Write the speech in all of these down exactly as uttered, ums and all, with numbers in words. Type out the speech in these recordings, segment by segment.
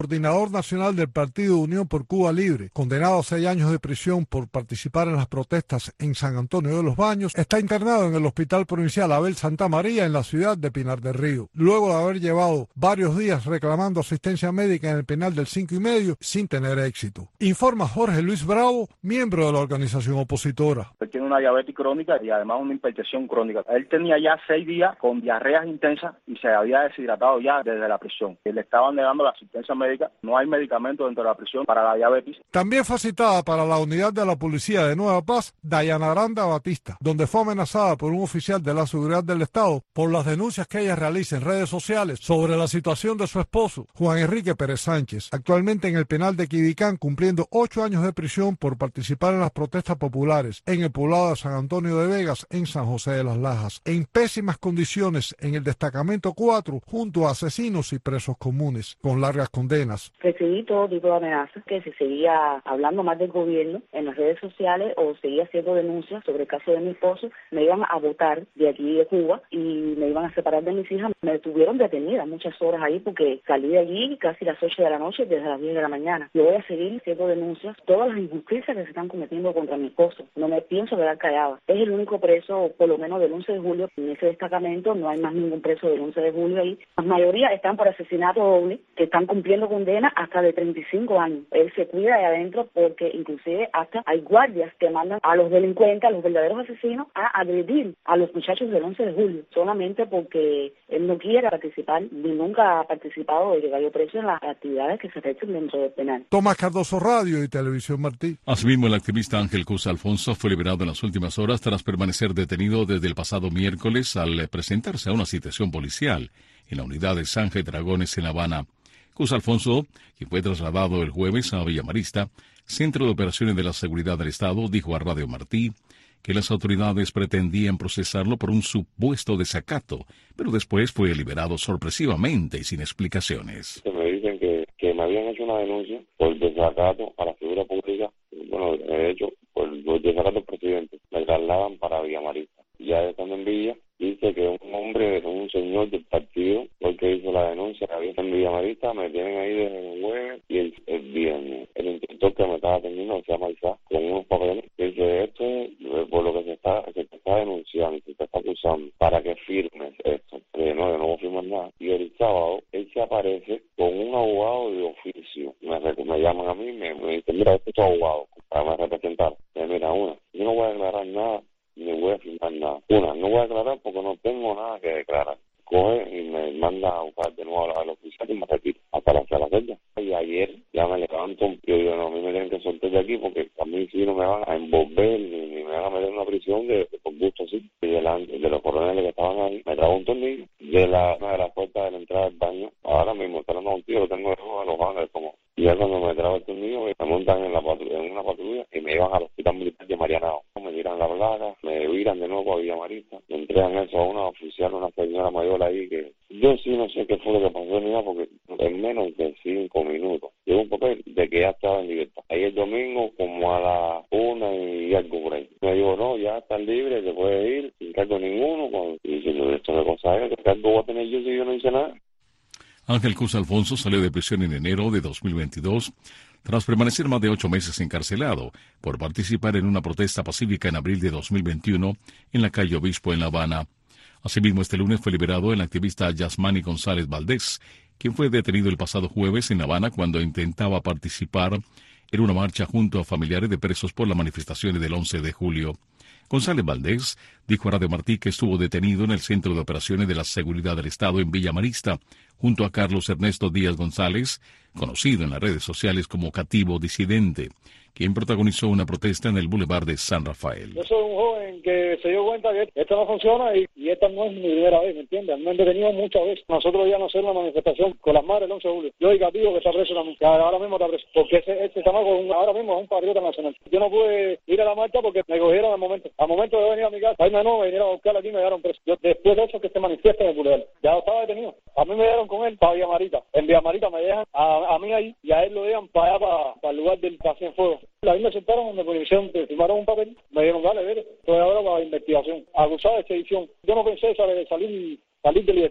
Coordinador nacional del Partido Unión por Cuba Libre, condenado a seis años de prisión por participar en las protestas en San Antonio de los Baños, está internado en el Hospital Provincial Abel Santa María en la ciudad de Pinar del Río, luego de haber llevado varios días reclamando asistencia médica en el penal del Cinco y Medio sin tener éxito. Informa Jorge Luis Bravo, miembro de la organización opositora. Él tiene una diabetes crónica y además una hipertensión crónica. Él tenía ya seis días con diarreas intensas y se había deshidratado ya desde la prisión. Le estaban negando la asistencia médica. No hay medicamento dentro de la prisión para la diabetes. También fue citada para la unidad de la policía de Nueva Paz, Dayana Aranda Batista, donde fue amenazada por un oficial de la seguridad del Estado por las denuncias que ella realiza en redes sociales sobre la situación de su esposo, Juan Enrique Pérez Sánchez, actualmente en el penal de Quibicán, cumpliendo ocho años de prisión por participar en las protestas populares en el poblado de San Antonio de Vegas, en San José de las Lajas, en pésimas condiciones en el destacamento cuatro, junto a asesinos y presos comunes, con largas condenas. Recibí todo tipo de amenazas, que si seguía hablando más del gobierno en las redes sociales o seguía haciendo denuncias sobre el caso de mi esposo, me iban a votar de aquí de Cuba y me iban a separar de mis hijas. Me tuvieron detenida muchas horas ahí porque salí de allí casi las ocho de la noche desde las diez de la mañana. Yo voy a seguir haciendo denuncias, todas las injusticias que se están cometiendo contra mi esposo. No me pienso quedar callada. Es el único preso, por lo menos del once de julio, en ese destacamento. No hay más ningún preso del once de julio ahí. La mayoría están por asesinato doble, que están cumpliendo condena hasta de treinta y cinco años. Él se cuida de adentro porque inclusive hasta hay guardias que mandan a los delincuentes, a los verdaderos asesinos, a agredir a los muchachos del once de julio, solamente porque él no quiere participar ni nunca ha participado de que cayó preso en las actividades que se efectúan dentro del penal. Tomás Cardoso, Radio y Televisión Martí. Asimismo, el activista Ángel Cruz Alfonso fue liberado en las últimas horas tras permanecer detenido desde el pasado miércoles al presentarse a una citación policial en la unidad de Sanje Dragones en La Habana. Cruz Alfonso, quien fue trasladado el jueves a Villamarista, Centro de Operaciones de la Seguridad del Estado, dijo a Radio Martí que las autoridades pretendían procesarlo por un supuesto desacato, pero después fue liberado sorpresivamente y sin explicaciones. Me dicen que, que me habían hecho una denuncia por desacato a la figura pública, bueno, de hecho, por, por desacato al presidente. Me trasladan para Villamarista. Ya estando en Villa, dice que un hombre, un señor del partido, porque hizo la denuncia, que había en Villamarista, me tienen ahí desde el jueves y el, el viernes. El inspector que me estaba atendiendo se llama Isaac, con unos papeles, que dice esto es por lo que se está, se te está denunciando, se te está acusando, para que firmes esto. Pero no, yo no voy a firmar nada. Y el sábado, él se aparece con un abogado de oficio. Me, me llaman a mí, me, me dicen, mira, este es tu abogado, para representar. Me mira, una, yo no voy a declarar nada, ni voy a firmar nada. Una, no voy a declarar porque no tengo nada que declarar. Coge y me manda a buscar de nuevo al oficial y me retiro hasta la sala celda. Y ayer ya me levanto, yo digo, no, a mí me tienen que soltar de aquí porque a mí sí no me van a envolver ni, ni me van a meter en una prisión de, de por gusto así. Y delante de los coroneles que estaban ahí, me trajo un tornillo de la, una de las puertas de la entrada del baño. Ahora mismo, está dando un tío, lo tengo de los ángeles como. Y ya cuando me trajo el tornillo, me montan en, la patrulla, en una patrulla y me llevan al hospital militar de Marianao. Me tiran la placa, me viran de nuevo a Villamarista, me entregan eso a una oficial, una señora mayor ahí que yo sí no sé qué fue lo que pasó ni nada porque en menos de cinco minutos llegó un papel de que ya estaba en libertad. Ahí el domingo como a las una y algo por ahí. Me dijo, no, ya estás libre, te puedes ir, sin cargo ninguno. Con... Y diciendo, esto me cosa es, ¿qué cargo voy a tener yo si yo no hice nada? Ángel Cruz Alfonso salió de prisión en enero de dos mil veintidós tras permanecer más de ocho meses encarcelado por participar en una protesta pacífica en abril de dos mil veintiuno en la calle Obispo en La Habana. Asimismo, este lunes fue liberado el activista Yasmani González Valdés, quien fue detenido el pasado jueves en La Habana cuando intentaba participar en una marcha junto a familiares de presos por las manifestaciones del once de julio. González Valdés dijo a Radio Martí que estuvo detenido en el Centro de Operaciones de la Seguridad del Estado en Villamarista, junto a Carlos Ernesto Díaz González, conocido en las redes sociales como Cativo Disidente, quien protagonizó una protesta en el Boulevard de San Rafael. Yo soy un joven que se dio cuenta que esto no funciona y, y esta no es mi primera vez, ¿me entiendes? Me han detenido muchas veces. Nosotros ya no hacer una manifestación con las madres el once de julio. Yo y Cativo que está preso también, que ahora mismo está preso, porque ese, ese chamaco ahora mismo es un patriota nacional. Yo no pude ir a la marcha porque me cogieron al momento. Al momento de venir a mi casa, ahí me no, me vinieron a buscar aquí y me dejaron preso. Yo, después de eso que se manifiesta en el Boulevard, ya estaba detenido. A mí me dieron con él para Villamarita. En Villamarita me dejan a, a mí ahí y a él lo dejan para allá, para, para el lugar del Casi en Fuego. La misma sentaron en la policía, me firmaron un papel, me dieron, dale, ver, estoy ahora para investigación, acusado de sedición. Yo no pensé salir, salir, salir de libertad.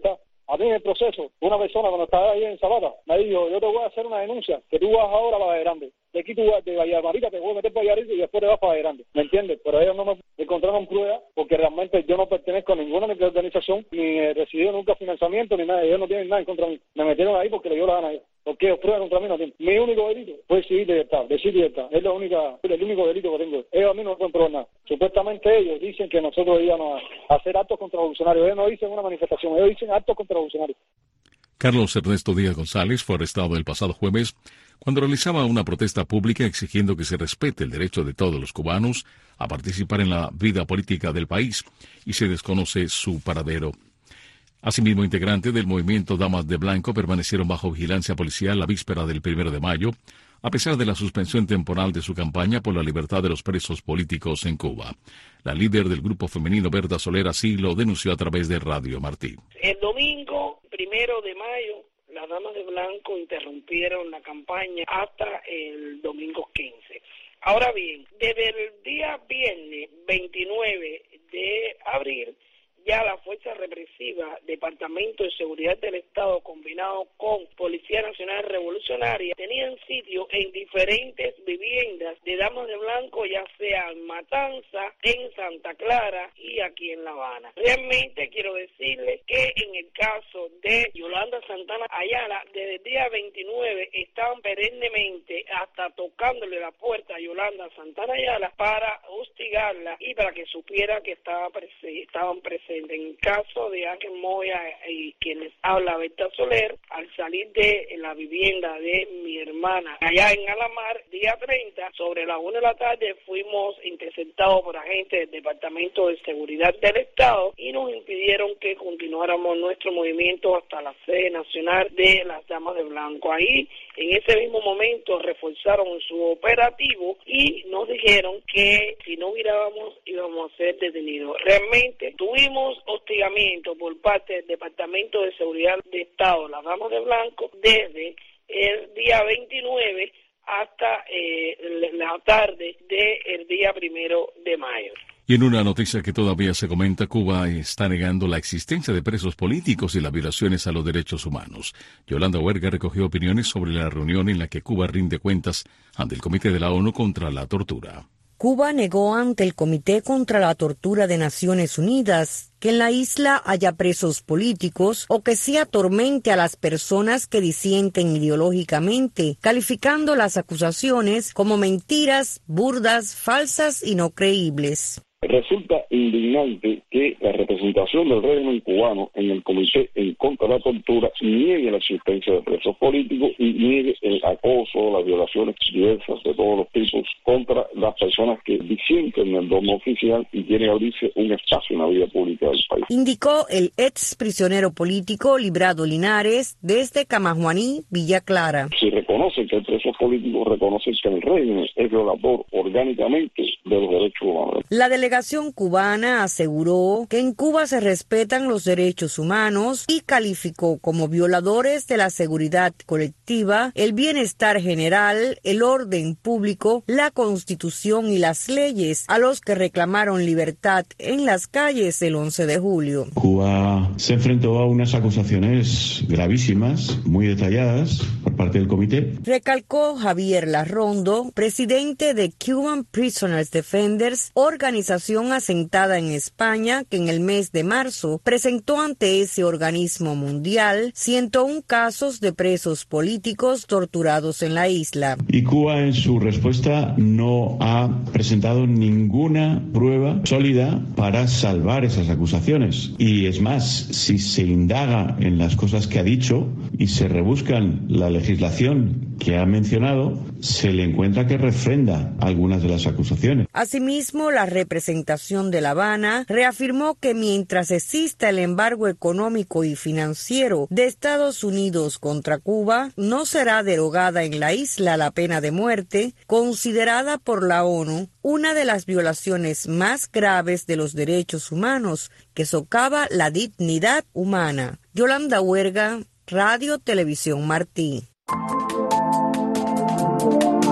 A mí en el proceso, una persona cuando estaba ahí en Zapata, me dijo, yo te voy a hacer una denuncia, que tú vas ahora para Valle Grande. De aquí tú vas de Bahía Marita, te voy a meter para Valladolid y después te vas para Valle Grande. ¿Me entiendes? Pero ellos no me encontraron pruebas porque realmente yo no pertenezco a ninguna organización, ni he recibido nunca financiamiento, ni nada. Ellos no tienen nada en contra de mí. Me metieron ahí porque le dio la gana a ellos. Porque ellos pruebas contra mí no tienen. Mi único delito fue civil libertad, decir libertad. Es la única, el único delito que tengo. Ellos a mí no me pueden probar nada. Supuestamente ellos dicen que nosotros íbamos a hacer actos contrarrevolucionarios. Ellos no dicen una manifestación, ellos dicen actos contrarrevolucionarios. Carlos Ernesto Díaz González fue arrestado el pasado jueves cuando realizaba una protesta pública exigiendo que se respete el derecho de todos los cubanos a participar en la vida política del país, y se desconoce su paradero. Asimismo, integrantes del movimiento Damas de Blanco permanecieron bajo vigilancia policial la víspera del primero de mayo, a pesar de la suspensión temporal de su campaña por la libertad de los presos políticos en Cuba. La líder del grupo femenino Berta Soler así lo denunció a través de Radio Martí. El domingo, primero de mayo, las Damas de Blanco interrumpieron la campaña hasta el domingo quince. Ahora bien, desde el día viernes veintinueve de abril, ya la Fuerza Represiva, Departamento de Seguridad del Estado, combinado con Policía Nacional Revolucionaria, tenían sitio en diferentes viviendas de Damas de Blanco, ya sea en Matanza, en Santa Clara y aquí en La Habana. Realmente quiero decirles que en el caso de Yolanda Santana Ayala, desde el día veintinueve estaban perennemente hasta tocándole la puerta a Yolanda Santana Ayala para hostigarla y para que supiera que estaba prese- estaban presentes. En el caso de Ángel Moya y quien les habla, Berta Soler, al salir de la vivienda de mi hermana allá en Alamar, día treinta, sobre las una de la tarde, fuimos interceptados por agentes del Departamento de Seguridad del Estado y nos impidieron que continuáramos nuestro movimiento hasta la sede nacional de las Damas de Blanco. Ahí, en ese mismo momento, reforzaron su operativo y nos dijeron que si no hubiéramos, íbamos a ser detenidos. Realmente tuvimos hostigamiento por parte del Departamento de Seguridad de Estado, las Damas de Blanco, desde el día veintinueve hasta eh, la tarde del día primero de mayo. Y en una noticia que todavía se comenta, Cuba está negando la existencia de presos políticos y las violaciones a los derechos humanos. Yolanda Huerga recogió opiniones sobre la reunión en la que Cuba rinde cuentas ante el Comité de la ONU contra la Tortura. Cuba negó ante el Comité contra la Tortura de Naciones Unidas que en la isla haya presos políticos o que se atormente a las personas que disienten ideológicamente, calificando las acusaciones como mentiras, burdas, falsas y no creíbles. Resulta indignante que la representación del régimen cubano en el Comité en contra de la Tortura niegue la existencia de presos políticos y niegue el acoso, las violaciones diversas de todos los tipos contra las personas que disienten en el domo oficial y quieren abrirse un espacio en la vida pública del país. Indicó el ex prisionero político Librado Linares desde Camajuaní, Villa Clara. Si reconocen que hay presos políticos, reconocen que el régimen es violador orgánicamente de los derechos humanos. La delegación La delegación cubana aseguró que en Cuba se respetan los derechos humanos y calificó como violadores de la seguridad colectiva, el bienestar general, el orden público, la Constitución y las leyes, a los que reclamaron libertad en las calles el once de julio. Cuba se enfrentó a unas acusaciones gravísimas, muy detalladas, por parte del comité. Recalcó Javier Larrondo, presidente de Cuban Prisoners Defenders, organización asentada en España que en el mes de marzo presentó ante ese organismo mundial ciento uno casos de presos políticos torturados en la isla. Y Cuba en su respuesta no ha presentado ninguna prueba sólida para salvar esas acusaciones. Y es más, si se indaga en las cosas que ha dicho y se rebuscan la legislación que ha mencionado, se le encuentra que refrenda algunas de las acusaciones. Asimismo, la representación de La Habana reafirmó que mientras exista el embargo económico y financiero de Estados Unidos contra Cuba, no será derogada en la isla la pena de muerte, considerada por la ONU una de las violaciones más graves de los derechos humanos, que socava la dignidad humana. Yolanda Huerga, Radio Televisión Martí.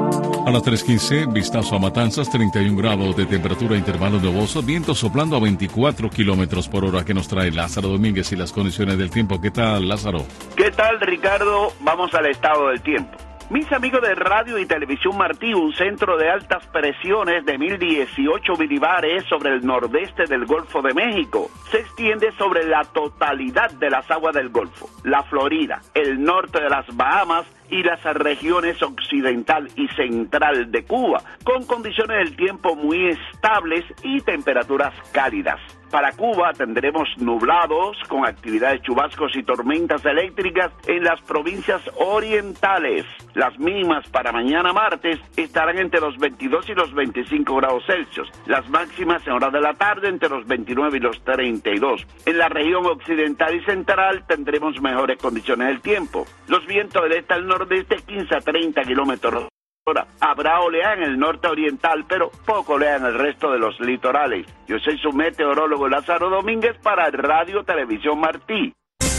A las tres quince, vistazo a Matanzas, treinta y un grados de temperatura, intervalo nuboso, viento soplando a veinticuatro kilómetros por hora, que nos trae Lázaro Domínguez y las condiciones del tiempo. ¿Qué tal, Lázaro? ¿Qué tal, Ricardo? Vamos al estado del tiempo. Mis amigos de Radio y Televisión Martí, un centro de altas presiones de mil dieciocho milibares sobre el nordeste del Golfo de México, se extiende sobre la totalidad de las aguas del Golfo, la Florida, el norte de las Bahamas y las regiones occidental y central de Cuba, con condiciones del tiempo muy estables y temperaturas cálidas. Para Cuba tendremos nublados con actividad de chubascos y tormentas eléctricas en las provincias orientales. Las mínimas para mañana martes estarán entre los veintidós y los veinticinco grados Celsius. Las máximas en horas de la tarde entre los veintinueve y los treinta y dos. En la región occidental y central tendremos mejores condiciones del tiempo. Los vientos del este al nordeste quince a treinta kilómetros. Habrá oleada en el norte oriental, pero poco oleada en el resto de los litorales. Yo soy su meteorólogo Lázaro Domínguez para Radio Televisión Martí.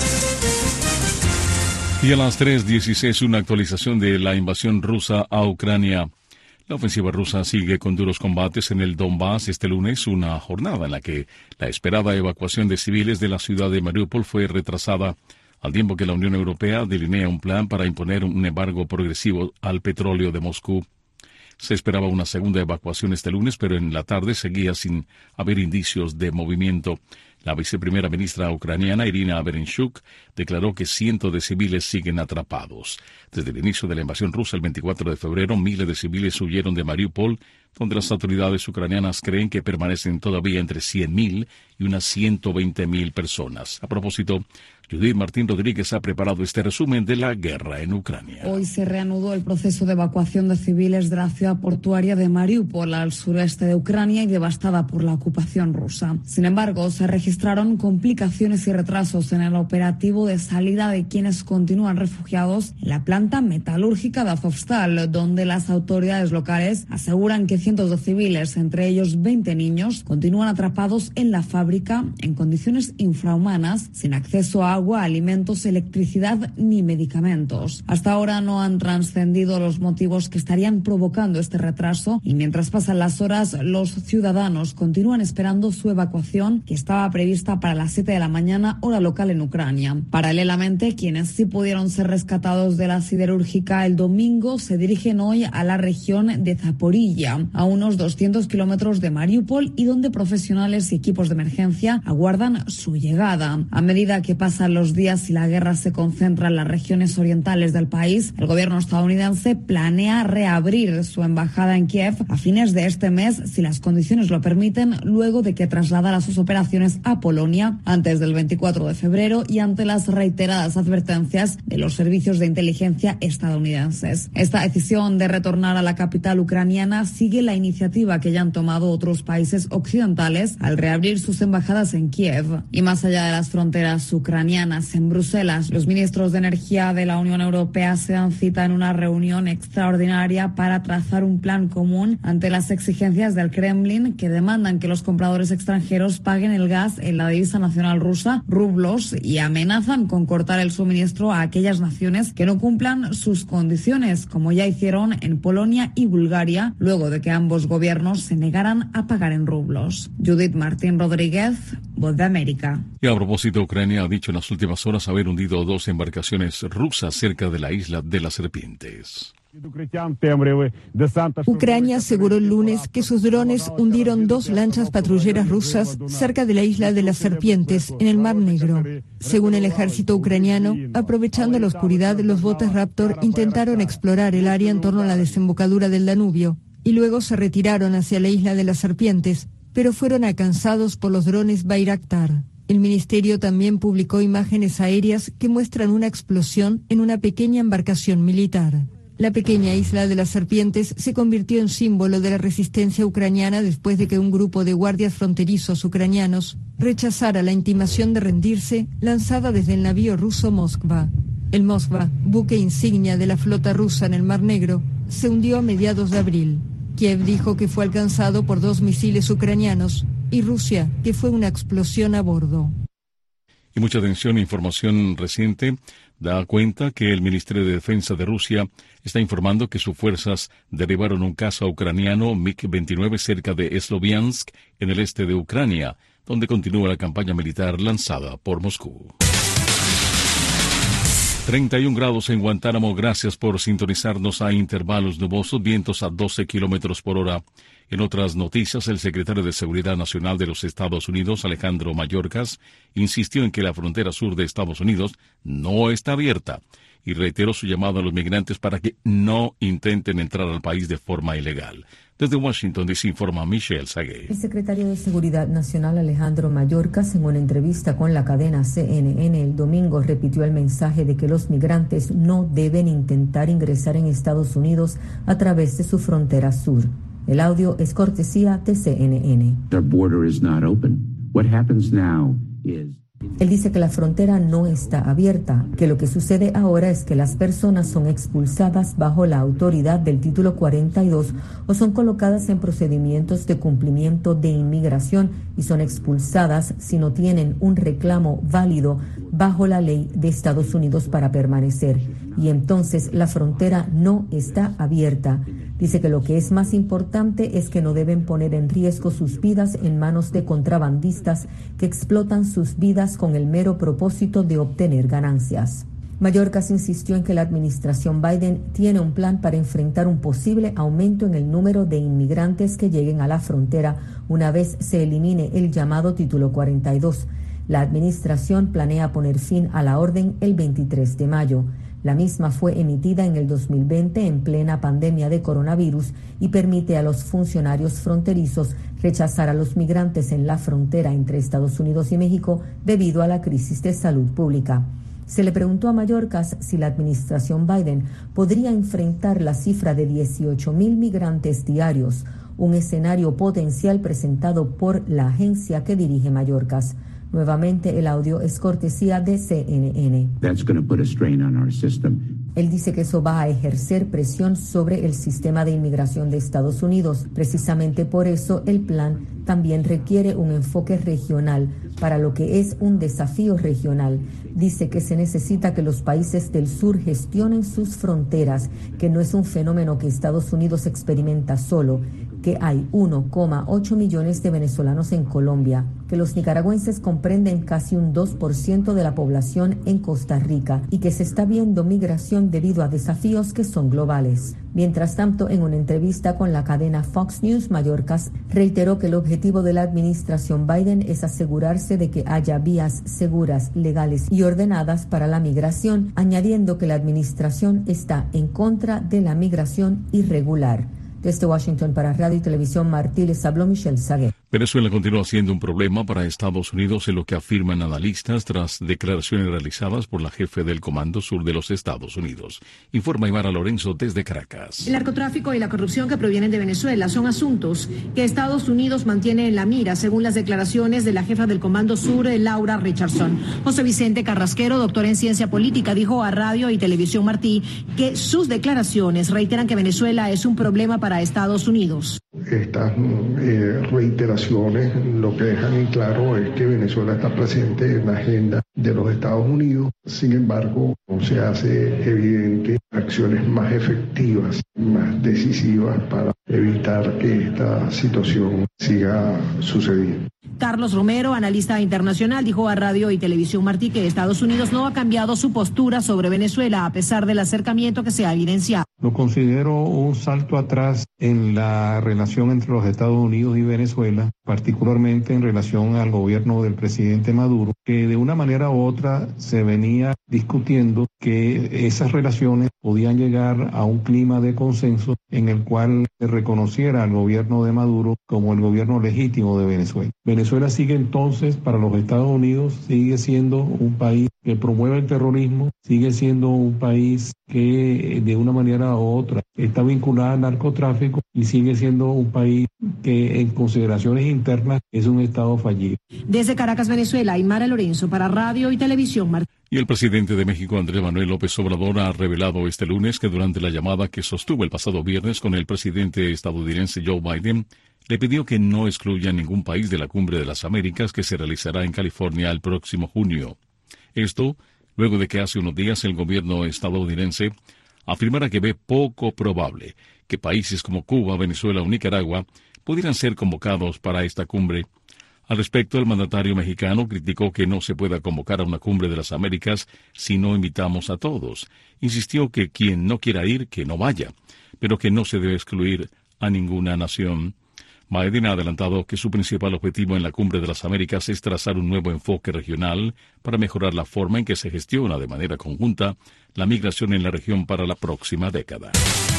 Y a las tres dieciséis, una actualización de la invasión rusa a Ucrania. La ofensiva rusa sigue con duros combates en el Donbass este lunes, una jornada en la que la esperada evacuación de civiles de la ciudad de Mariupol fue retrasada, al tiempo que la Unión Europea delinea un plan para imponer un embargo progresivo al petróleo de Moscú. Se esperaba una segunda evacuación este lunes, pero en la tarde seguía sin haber indicios de movimiento. La viceprimera ministra ucraniana, Irina Berenchuk, declaró que cientos de civiles siguen atrapados. Desde el inicio de la invasión rusa, el veinticuatro de febrero, miles de civiles huyeron de Mariupol, donde las autoridades ucranianas creen que permanecen todavía entre cien mil y unas ciento veinte mil personas. A propósito, Judith Martín Rodríguez ha preparado este resumen de la guerra en Ucrania. Hoy se reanudó el proceso de evacuación de civiles de la ciudad portuaria de Mariupol, al sureste de Ucrania y devastada por la ocupación rusa. Sin embargo, se registraron complicaciones y retrasos en el operativo de salida de quienes continúan refugiados en la planta metalúrgica de Azovstal, donde las autoridades locales aseguran que cientos de civiles, entre ellos veinte niños, continúan atrapados en la fábrica en condiciones infrahumanas, sin acceso a agua, alimentos, electricidad ni medicamentos. Hasta ahora no han trascendido los motivos que estarían provocando este retraso y mientras pasan las horas, los ciudadanos continúan esperando su evacuación, que estaba prevista para las siete de la mañana, hora local en Ucrania. Paralelamente, quienes sí pudieron ser rescatados de la siderúrgica el domingo se dirigen hoy a la región de Zaporilla, a unos doscientos kilómetros de Mariupol, y donde profesionales y equipos de emergencia aguardan su llegada. A medida que pasan los días y la guerra se concentra en las regiones orientales del país, el gobierno estadounidense planea reabrir su embajada en Kiev a fines de este mes, si las condiciones lo permiten, luego de que trasladara sus operaciones a Polonia antes del veinticuatro de febrero y ante las reiteradas advertencias de los servicios de inteligencia estadounidenses. Esta decisión de retornar a la capital ucraniana sigue la iniciativa que ya han tomado otros países occidentales al reabrir sus embajadas en Kiev. Y más allá de las fronteras ucranianas, en Bruselas, los ministros de Energía de la Unión Europea se dan cita en una reunión extraordinaria para trazar un plan común ante las exigencias del Kremlin, que demandan que los compradores extranjeros paguen el gas en la divisa nacional rusa, rublos, y amenazan con cortar el suministro a aquellas naciones que no cumplan sus condiciones, como ya hicieron en Polonia y Bulgaria, luego de que ambos gobiernos se negaran a pagar en rublos. Judith Martín Rodríguez, Voz de América. Y a propósito, Ucrania ha dicho en las últimas horas haber hundido dos embarcaciones rusas cerca de la isla de las Serpientes. Ucrania aseguró el lunes que sus drones hundieron dos lanchas patrulleras rusas cerca de la isla de las Serpientes, en el Mar Negro. Según el ejército ucraniano, aprovechando la oscuridad, los botes Raptor intentaron explorar el área en torno a la desembocadura del Danubio y luego se retiraron hacia la isla de las Serpientes, pero fueron alcanzados por los drones Bayraktar. El ministerio también publicó imágenes aéreas que muestran una explosión en una pequeña embarcación militar. La pequeña isla de las Serpientes se convirtió en símbolo de la resistencia ucraniana después de que un grupo de guardias fronterizos ucranianos rechazara la intimación de rendirse lanzada desde el navío ruso Moskva. El Moskva, buque insignia de la flota rusa en el Mar Negro, se hundió a mediados de abril. Kiev dijo que fue alcanzado por dos misiles ucranianos y Rusia que fue una explosión a bordo. Y mucha atención, información reciente da cuenta que el Ministerio de Defensa de Rusia está informando que sus fuerzas derribaron un caza ucraniano mig veintinueve cerca de Sloviansk, en el este de Ucrania, donde continúa la campaña militar lanzada por Moscú. treinta y un grados en Guantánamo. Gracias por sintonizarnos a intervalos nubosos, vientos a doce kilómetros por hora. En otras noticias, el secretario de Seguridad Nacional de los Estados Unidos, Alejandro Mayorkas, insistió en que la frontera sur de Estados Unidos no está abierta y reiteró su llamado a los migrantes para que no intenten entrar al país de forma ilegal. Desde Washington, D C, informa Michelle Sagué. El secretario de Seguridad Nacional, Alejandro Mayorkas, en una entrevista con la cadena C N N el domingo, repitió el mensaje de que los migrantes no deben intentar ingresar en Estados Unidos a través de su frontera sur. El audio es cortesía de C N N. The border is not open. What happens now is... Él dice que la frontera no está abierta, que lo que sucede ahora es que las personas son expulsadas bajo la autoridad del título cuarenta y dos o son colocadas en procedimientos de cumplimiento de inmigración y son expulsadas si no tienen un reclamo válido bajo la ley de Estados Unidos para permanecer. Y entonces la frontera no está abierta. Dice que lo que es más importante es que no deben poner en riesgo sus vidas en manos de contrabandistas que explotan sus vidas con el mero propósito de obtener ganancias. Mayorkas insistió en que la administración Biden tiene un plan para enfrentar un posible aumento en el número de inmigrantes que lleguen a la frontera una vez se elimine el llamado Título cuarenta y dos. La administración planea poner fin a la orden el veintitrés de mayo. La misma fue emitida en el dos mil veinte en plena pandemia de coronavirus y permite a los funcionarios fronterizos rechazar a los migrantes en la frontera entre Estados Unidos y México debido a la crisis de salud pública. Se le preguntó a Mayorkas si la administración Biden podría enfrentar la cifra de dieciocho mil migrantes diarios, un escenario potencial presentado por la agencia que dirige Mayorkas. Nuevamente, el audio es cortesía de C N N. That's going to put a strain on our system. Él dice que eso va a ejercer presión sobre el sistema de inmigración de Estados Unidos. Precisamente por eso, el plan también requiere un enfoque regional para lo que es un desafío regional. Dice que se necesita que los países del sur gestionen sus fronteras, que no es un fenómeno que Estados Unidos experimenta solo, que hay uno coma ocho millones de venezolanos en Colombia, que los nicaragüenses comprenden casi un dos por ciento de la población en Costa Rica y que se está viendo migración debido a desafíos que son globales. Mientras tanto, en una entrevista con la cadena Fox News, Mayorkas reiteró que el objetivo de la administración Biden es asegurarse de que haya vías seguras, legales y ordenadas para la migración, añadiendo que la administración está en contra de la migración irregular. Desde Washington para Radio y Televisión Martí les habló Michelle Sagué. Venezuela continúa siendo un problema para Estados Unidos, en lo que afirman analistas tras declaraciones realizadas por la jefe del Comando Sur de los Estados Unidos. Informa Ivara Lorenzo desde Caracas. El narcotráfico y la corrupción que provienen de Venezuela son asuntos que Estados Unidos mantiene en la mira, según las declaraciones de la jefa del Comando Sur, Laura Richardson. José Vicente Carrasquero, doctor en ciencia política, dijo a Radio y Televisión Martí que sus declaraciones reiteran que Venezuela es un problema para Estados Unidos. Estas eh, reiteraciones lo que dejan en claro es que Venezuela está presente en la agenda de los Estados Unidos. Sin embargo, no se hace evidente acciones más efectivas, más decisivas para evitar que esta situación siga sucediendo. Carlos Romero, analista internacional, dijo a Radio y Televisión Martí que Estados Unidos no ha cambiado su postura sobre Venezuela a pesar del acercamiento que se ha evidenciado. Lo considero un salto atrás en la relación entre los Estados Unidos y Venezuela, particularmente en relación al gobierno del presidente Maduro, que de una manera u otra se venía discutiendo que esas relaciones podían llegar a un clima de consenso en el cual se reconociera al gobierno de Maduro como el gobierno legítimo de Venezuela. Venezuela sigue entonces, para los Estados Unidos, sigue siendo un país que promueve el terrorismo, sigue siendo un país que de una manera u otra está vinculado al narcotráfico y sigue siendo un país que en consideraciones internas es un Estado fallido. Desde Caracas, Venezuela, Aymara Lorenzo para Radio y Televisión Martí. Y el presidente de México, Andrés Manuel López Obrador, ha revelado este lunes que durante la llamada que sostuvo el pasado viernes con el presidente estadounidense Joe Biden, le pidió que no excluya ningún país de la Cumbre de las Américas que se realizará en California el próximo junio. Esto luego de que hace unos días el gobierno estadounidense afirmara que ve poco probable que países como Cuba, Venezuela o Nicaragua pudieran ser convocados para esta cumbre. Al respecto, el mandatario mexicano criticó que no se pueda convocar a una cumbre de las Américas si no invitamos a todos. Insistió que quien no quiera ir, que no vaya, pero que no se debe excluir a ninguna nación. Biden ha adelantado que su principal objetivo en la Cumbre de las Américas es trazar un nuevo enfoque regional para mejorar la forma en que se gestiona de manera conjunta la migración en la región para la próxima década.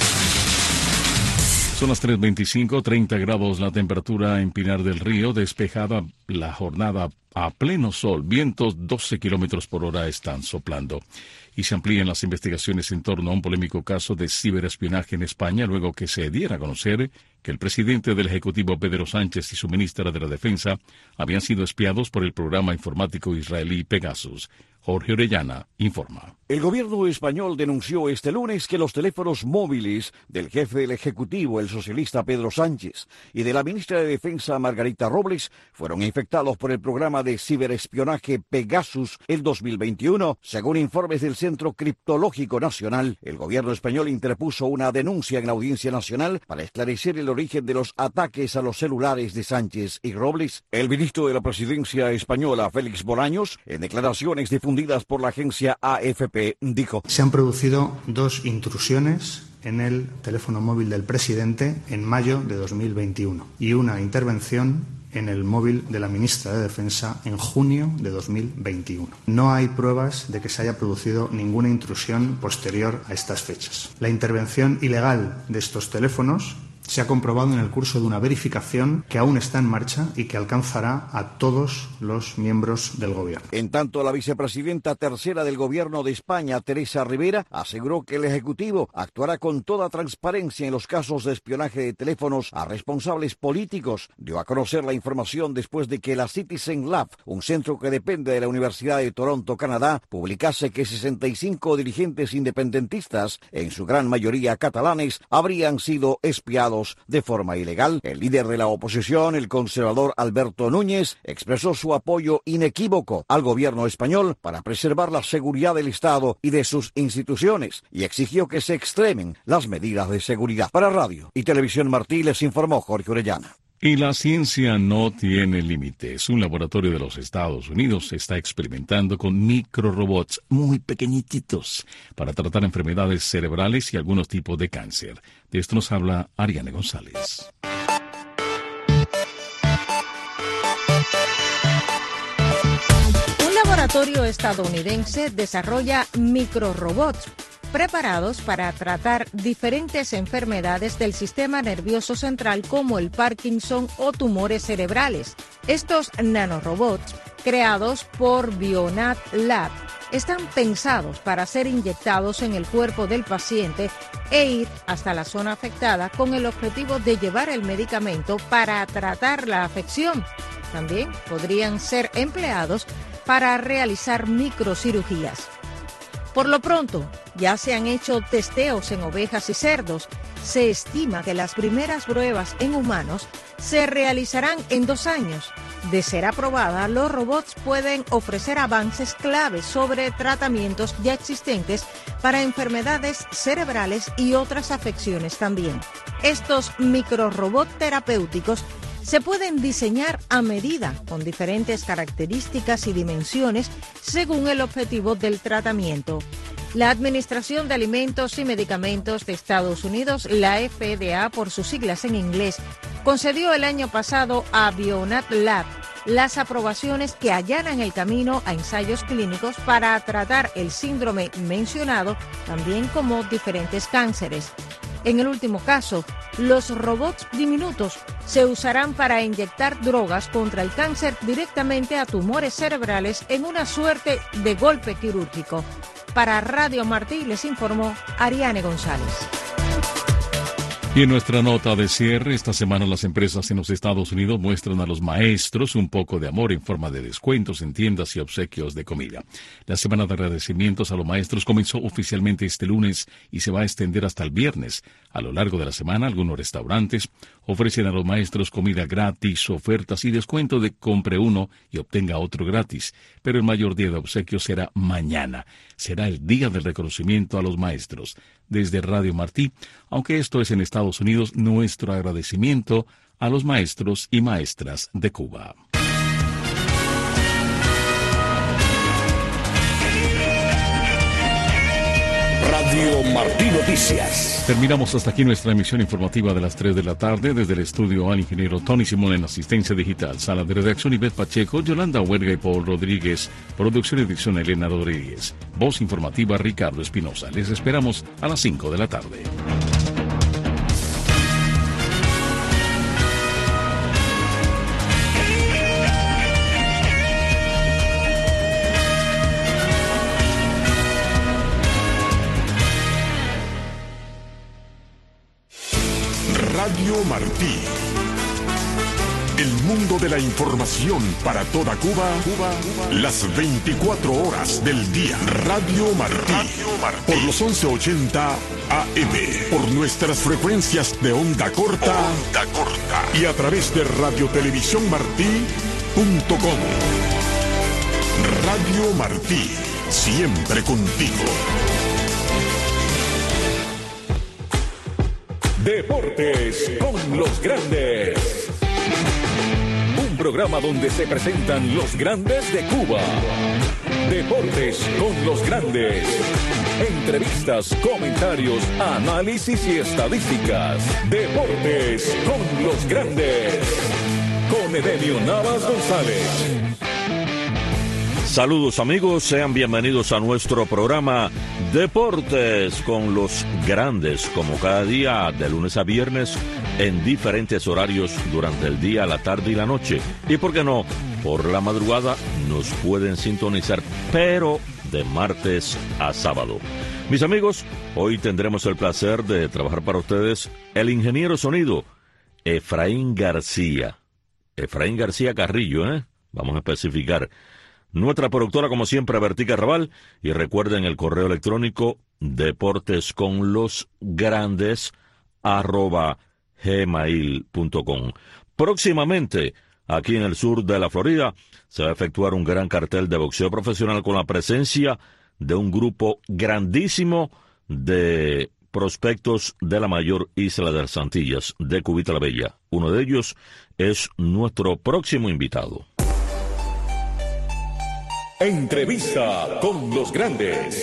Son las tres veinticinco, treinta grados la temperatura en Pinar del Río, despejada la jornada a pleno sol, vientos doce kilómetros por hora están soplando. Y se amplían las investigaciones en torno a un polémico caso de ciberespionaje en España, luego que se diera a conocer que el presidente del Ejecutivo Pedro Sánchez y su ministra de la Defensa habían sido espiados por el programa informático israelí Pegasus. Jorge Orellana informa. El gobierno español denunció este lunes que los teléfonos móviles del jefe del Ejecutivo, el socialista Pedro Sánchez, y de la ministra de Defensa, Margarita Robles, fueron infectados por el programa de ciberespionaje Pegasus en dos mil veintiuno. Según informes del Centro Criptológico Nacional, el gobierno español interpuso una denuncia en la Audiencia Nacional para esclarecer el origen de los ataques a los celulares de Sánchez y Robles. El ministro de la Presidencia española, Félix Bolaños, en declaraciones difundidas por la agencia A F P, dijo: se han producido dos intrusiones en el teléfono móvil del presidente en mayo de dos mil veintiuno y una intervención en el móvil de la ministra de Defensa en junio de dos mil veintiuno. No hay pruebas de que se haya producido ninguna intrusión posterior a estas fechas. La intervención ilegal de estos teléfonos se ha comprobado en el curso de una verificación que aún está en marcha y que alcanzará a todos los miembros del gobierno. En tanto, la vicepresidenta tercera del gobierno de España, Teresa Rivera, aseguró que el Ejecutivo actuará con toda transparencia en los casos de espionaje de teléfonos a responsables políticos. Dio a conocer la información después de que la Citizen Lab, un centro que depende de la Universidad de Toronto, Canadá, publicase que sesenta y cinco dirigentes independentistas, en su gran mayoría catalanes, habrían sido espiados de forma ilegal. El líder de la oposición, el conservador Alberto Núñez, expresó su apoyo inequívoco al gobierno español para preservar la seguridad del Estado y de sus instituciones y exigió que se extremen las medidas de seguridad. Para Radio y Televisión Martí les informó Jorge Orellana. Y la ciencia no tiene límites. Un laboratorio de los Estados Unidos está experimentando con microrobots muy pequeñitos para tratar enfermedades cerebrales y algunos tipos de cáncer. De esto nos habla Ariane González. Un laboratorio estadounidense desarrolla microrobots preparados para tratar diferentes enfermedades del sistema nervioso central como el Parkinson o tumores cerebrales. Estos nanorobots, creados por Bionat Lab, están pensados para ser inyectados en el cuerpo del paciente e ir hasta la zona afectada con el objetivo de llevar el medicamento para tratar la afección. También podrían ser empleados para realizar microcirugías. Por lo pronto, ya se han hecho testeos en ovejas y cerdos. Se estima que las primeras pruebas en humanos se realizarán en dos años. De ser aprobada, los robots pueden ofrecer avances claves sobre tratamientos ya existentes para enfermedades cerebrales y otras afecciones también. Estos microrobots terapéuticos se pueden diseñar a medida, con diferentes características y dimensiones según el objetivo del tratamiento. La Administración de Alimentos y Medicamentos de Estados Unidos, la F D A por sus siglas en inglés, concedió el año pasado a Bionat Lab las aprobaciones que allanan el camino a ensayos clínicos para tratar el síndrome mencionado, también como diferentes cánceres. En el último caso, los robots diminutos se usarán para inyectar drogas contra el cáncer directamente a tumores cerebrales en una suerte de golpe quirúrgico. Para Radio Martí les informó Ariane González. Y en nuestra nota de cierre, esta semana las empresas en los Estados Unidos muestran a los maestros un poco de amor en forma de descuentos en tiendas y obsequios de comida. La semana de agradecimientos a los maestros comenzó oficialmente este lunes y se va a extender hasta el viernes. A lo largo de la semana, algunos restaurantes ofrecen a los maestros comida gratis, ofertas y descuento de compre uno y obtenga otro gratis. Pero el mayor día de obsequios será mañana. Será el día del reconocimiento a los maestros. Desde Radio Martí, aunque esto es en Estados Unidos, nuestro agradecimiento a los maestros y maestras de Cuba. Radio Martí Noticias. Terminamos hasta aquí nuestra emisión informativa de las tres de la tarde. Desde el estudio al ingeniero Tony Simón en asistencia digital, sala de redacción Ivette Pacheco, Yolanda Huerga y Paul Rodríguez, producción y edición Elena Rodríguez, voz informativa Ricardo Espinosa. Les esperamos a las cinco de la tarde. Radio Martí. El mundo de la información para toda Cuba, Cuba, Cuba. Las veinticuatro horas del día. Radio Martí. Radio Martí. Por los once ochenta A M. Por nuestras frecuencias de onda corta. Onda corta. Y a través de radio televisión martí punto com. Radio Martí. Siempre contigo. Deportes con los grandes. Un programa donde se presentan los grandes de Cuba. Deportes con los grandes. Entrevistas, comentarios, análisis y estadísticas. Deportes con los grandes. Con Edenio Navas González. Saludos amigos, sean bienvenidos a nuestro programa Deportes con los grandes, como cada día de lunes a viernes en diferentes horarios durante el día, la tarde y la noche. Y por qué no, por la madrugada nos pueden sintonizar, pero de martes a sábado. Mis amigos, hoy tendremos el placer de trabajar para ustedes el ingeniero sonido Efraín García. Efraín García Carrillo, ¿eh? Vamos a especificar. Nuestra productora, como siempre, Bertica Raval, y recuerden el correo electrónico deportes con los grandes arroba gmail punto com. Próximamente, aquí en el sur de la Florida, se va a efectuar un gran cartel de boxeo profesional con la presencia de un grupo grandísimo de prospectos de la mayor isla de las Antillas, de Cubita la Bella. Uno de ellos es nuestro próximo invitado. Entrevista con los grandes.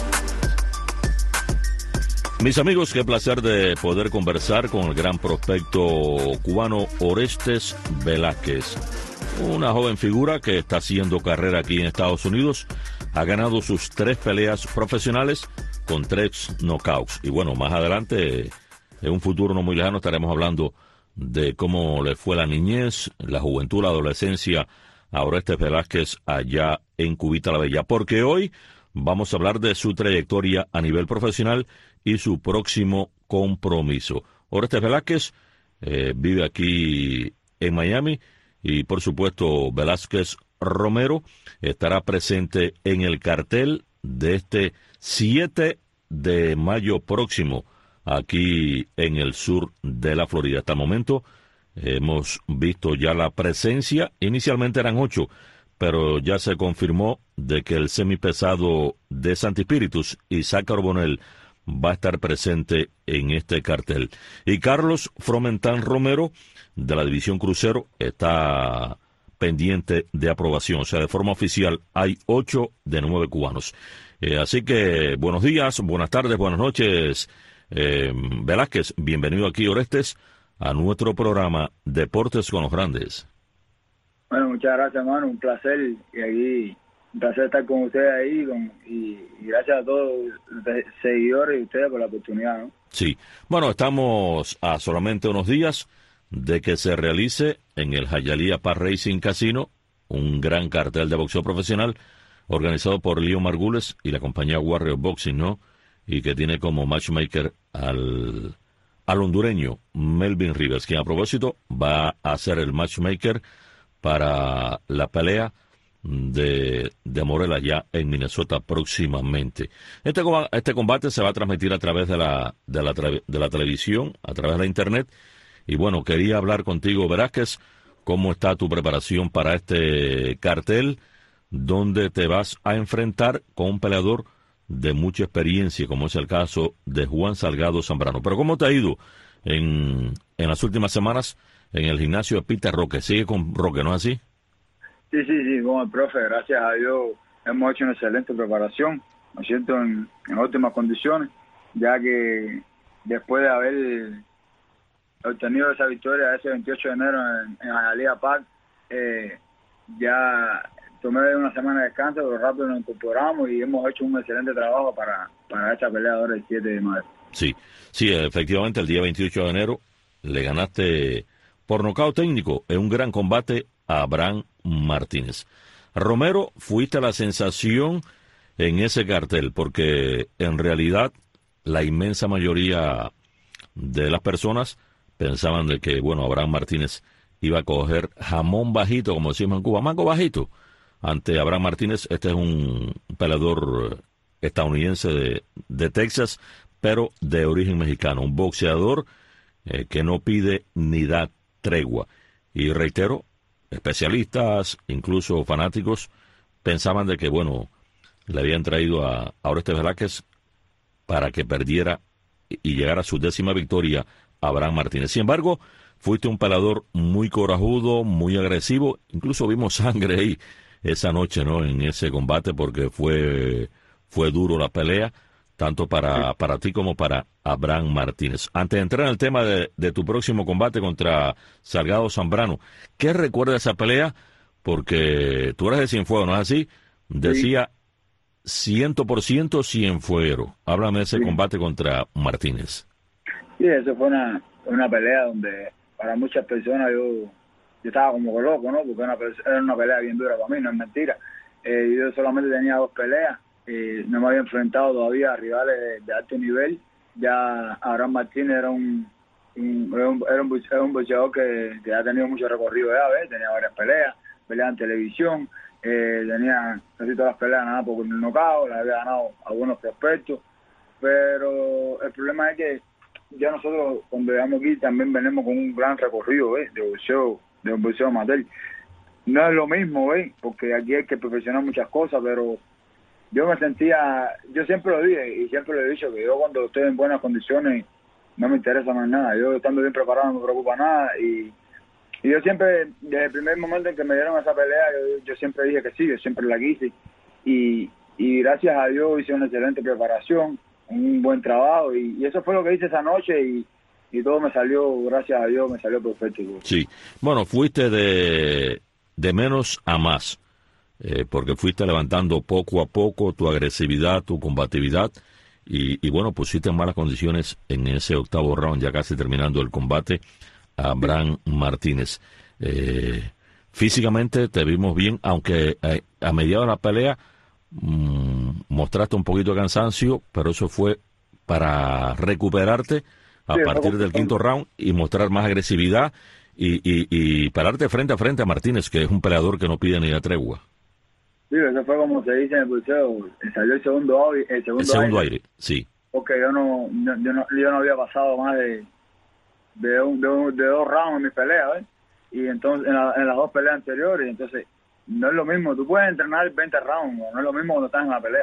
Mis amigos, qué placer de poder conversar con el gran prospecto cubano Orestes Velázquez. Una joven figura que está haciendo carrera aquí en Estados Unidos. Ha ganado sus tres peleas profesionales con tres knockouts. Y bueno, más adelante, en un futuro no muy lejano, estaremos hablando de cómo le fue la niñez, la juventud, la adolescencia a Orestes Velázquez allá en Cubita la Bella, porque hoy vamos a hablar de su trayectoria a nivel profesional y su próximo compromiso. Orestes Velázquez eh, vive aquí en Miami y, por supuesto, Velázquez Romero estará presente en el cartel de este siete de mayo próximo aquí en el sur de la Florida. Hasta el momento hemos visto ya la presencia, inicialmente eran ocho, pero ya se confirmó de que el semipesado de Santi Espíritus, Isaac Carbonell, va a estar presente en este cartel. Y Carlos Fromentán Romero, de la División Crucero, está pendiente de aprobación. O sea, de forma oficial hay ocho de nueve cubanos. Eh, así que, buenos días, buenas tardes, buenas noches. Eh, Velázquez, bienvenido aquí, Orestes, a nuestro programa Deportes con los Grandes. Bueno, muchas gracias, hermano, un placer, y aquí, un placer estar con ustedes ahí, con, y, y gracias a todos los seguidores y ustedes por la oportunidad, ¿no? Sí, bueno, estamos a solamente unos días de que se realice en el Hialeah Park Racing Casino un gran cartel de boxeo profesional organizado por Leo Margules y la compañía Warrior Boxing, ¿no? Y que tiene como matchmaker al al hondureño Melvin Rivers, quien a propósito va a ser el matchmaker para la pelea de, de Morel allá en Minnesota próximamente. Este, este combate se va a transmitir a través de la, de la, de la televisión, a través de la internet. Y bueno, quería hablar contigo, Velázquez, cómo está tu preparación para este cartel, donde te vas a enfrentar con un peleador de mucha experiencia, como es el caso de Juan Salgado Zambrano. Pero ¿cómo te ha ido en, en las últimas semanas en el gimnasio de Peter Roque? ¿Sigue con Roque, no es así? Sí, sí, sí, con el profe, gracias a Dios hemos hecho una excelente preparación, me siento en, en óptimas condiciones, ya que después de haber obtenido esa victoria ese veintiocho de enero en, en Hialeah Park, eh, ya tomé una semana de descanso, pero rápido nos incorporamos y hemos hecho un excelente trabajo para, para esta pelea ahora el siete de mayo. Sí, sí, efectivamente el día veintiocho de enero le ganaste por nocaut técnico en un gran combate a Abraham Martínez. Romero, fuiste la sensación en ese cartel, porque en realidad la inmensa mayoría de las personas pensaban de que, bueno, Abraham Martínez iba a coger jamón bajito, como decimos en Cuba, mango bajito, ante Abraham Martínez. Este es un peleador estadounidense de, de Texas, pero de origen mexicano, un boxeador eh, que no pide ni da tregua. Y reitero, especialistas, incluso fanáticos, pensaban de que, bueno, le habían traído a, a Orestes Velázquez para que perdiera y llegara a su décima victoria a Abraham Martínez. Sin embargo, fuiste un peleador muy corajudo, muy agresivo, incluso vimos sangre ahí esa noche, ¿no?, en ese combate, porque fue, fue duro la pelea, tanto para, para ti como para Abraham Martínez. Antes de entrar en el tema de, de tu próximo combate contra Salgado Zambrano, ¿qué recuerda esa pelea? Porque tú eres de Cienfuegos, ¿no es así? Decía cien por ciento Cienfuegero. Háblame de ese sí. combate contra Martínez. Sí, eso fue una, una pelea donde para muchas personas yo, yo estaba como loco, ¿no? Porque era una, era una pelea bien dura para mí, no es mentira. Eh, yo solamente tenía dos peleas. Eh, no me había enfrentado todavía a rivales de, de alto nivel. Ya Abraham Martínez era un, un, era un, era un, era un boxeador que, que ha tenido mucho recorrido ya, ¿ves? Tenía varias peleas, peleas en televisión, eh, tenía casi todas las peleas ganadas por el knockout, las había ganado a buenos prospectos, pero el problema es que ya nosotros cuando llegamos aquí también venimos con un gran recorrido, ¿ves? De boxeo, de un boxeo amateur. No es lo mismo, ¿ves? Porque aquí hay que perfeccionar muchas cosas, pero yo me sentía, yo siempre lo dije y siempre lo he dicho, que yo cuando estoy en buenas condiciones no me interesa más nada. Yo estando bien preparado no me preocupa nada y, y yo siempre, desde el primer momento en que me dieron esa pelea, yo, yo siempre dije que sí, yo siempre la quise y, y gracias a Dios hice una excelente preparación, un buen trabajo y, y eso fue lo que hice esa noche y, y todo me salió, gracias a Dios, me salió perfecto. Sí, bueno, fuiste de, de menos a más. Eh, porque fuiste levantando poco a poco tu agresividad, tu combatividad, y, y bueno, pusiste en malas condiciones en ese octavo round, ya casi terminando el combate, a Abraham Martínez. Eh, físicamente te vimos bien, aunque eh, a mediados de la pelea mmm, mostraste un poquito de cansancio, pero eso fue para recuperarte a sí, partir del quinto round y mostrar más agresividad y, y, y pararte frente a frente a Martínez, que es un peleador que no pide ni la tregua. Sí, eso fue como se dice en el boxeo, salió el segundo aire. El segundo, el segundo aire. aire, sí. Porque yo no, yo, yo no yo no había pasado más de de, un, de, un, de dos rounds en mi pelea, ¿ves? Y entonces en, la, en las dos peleas anteriores, entonces no es lo mismo, tú puedes entrenar veinte rounds, no es lo mismo cuando estás en la pelea.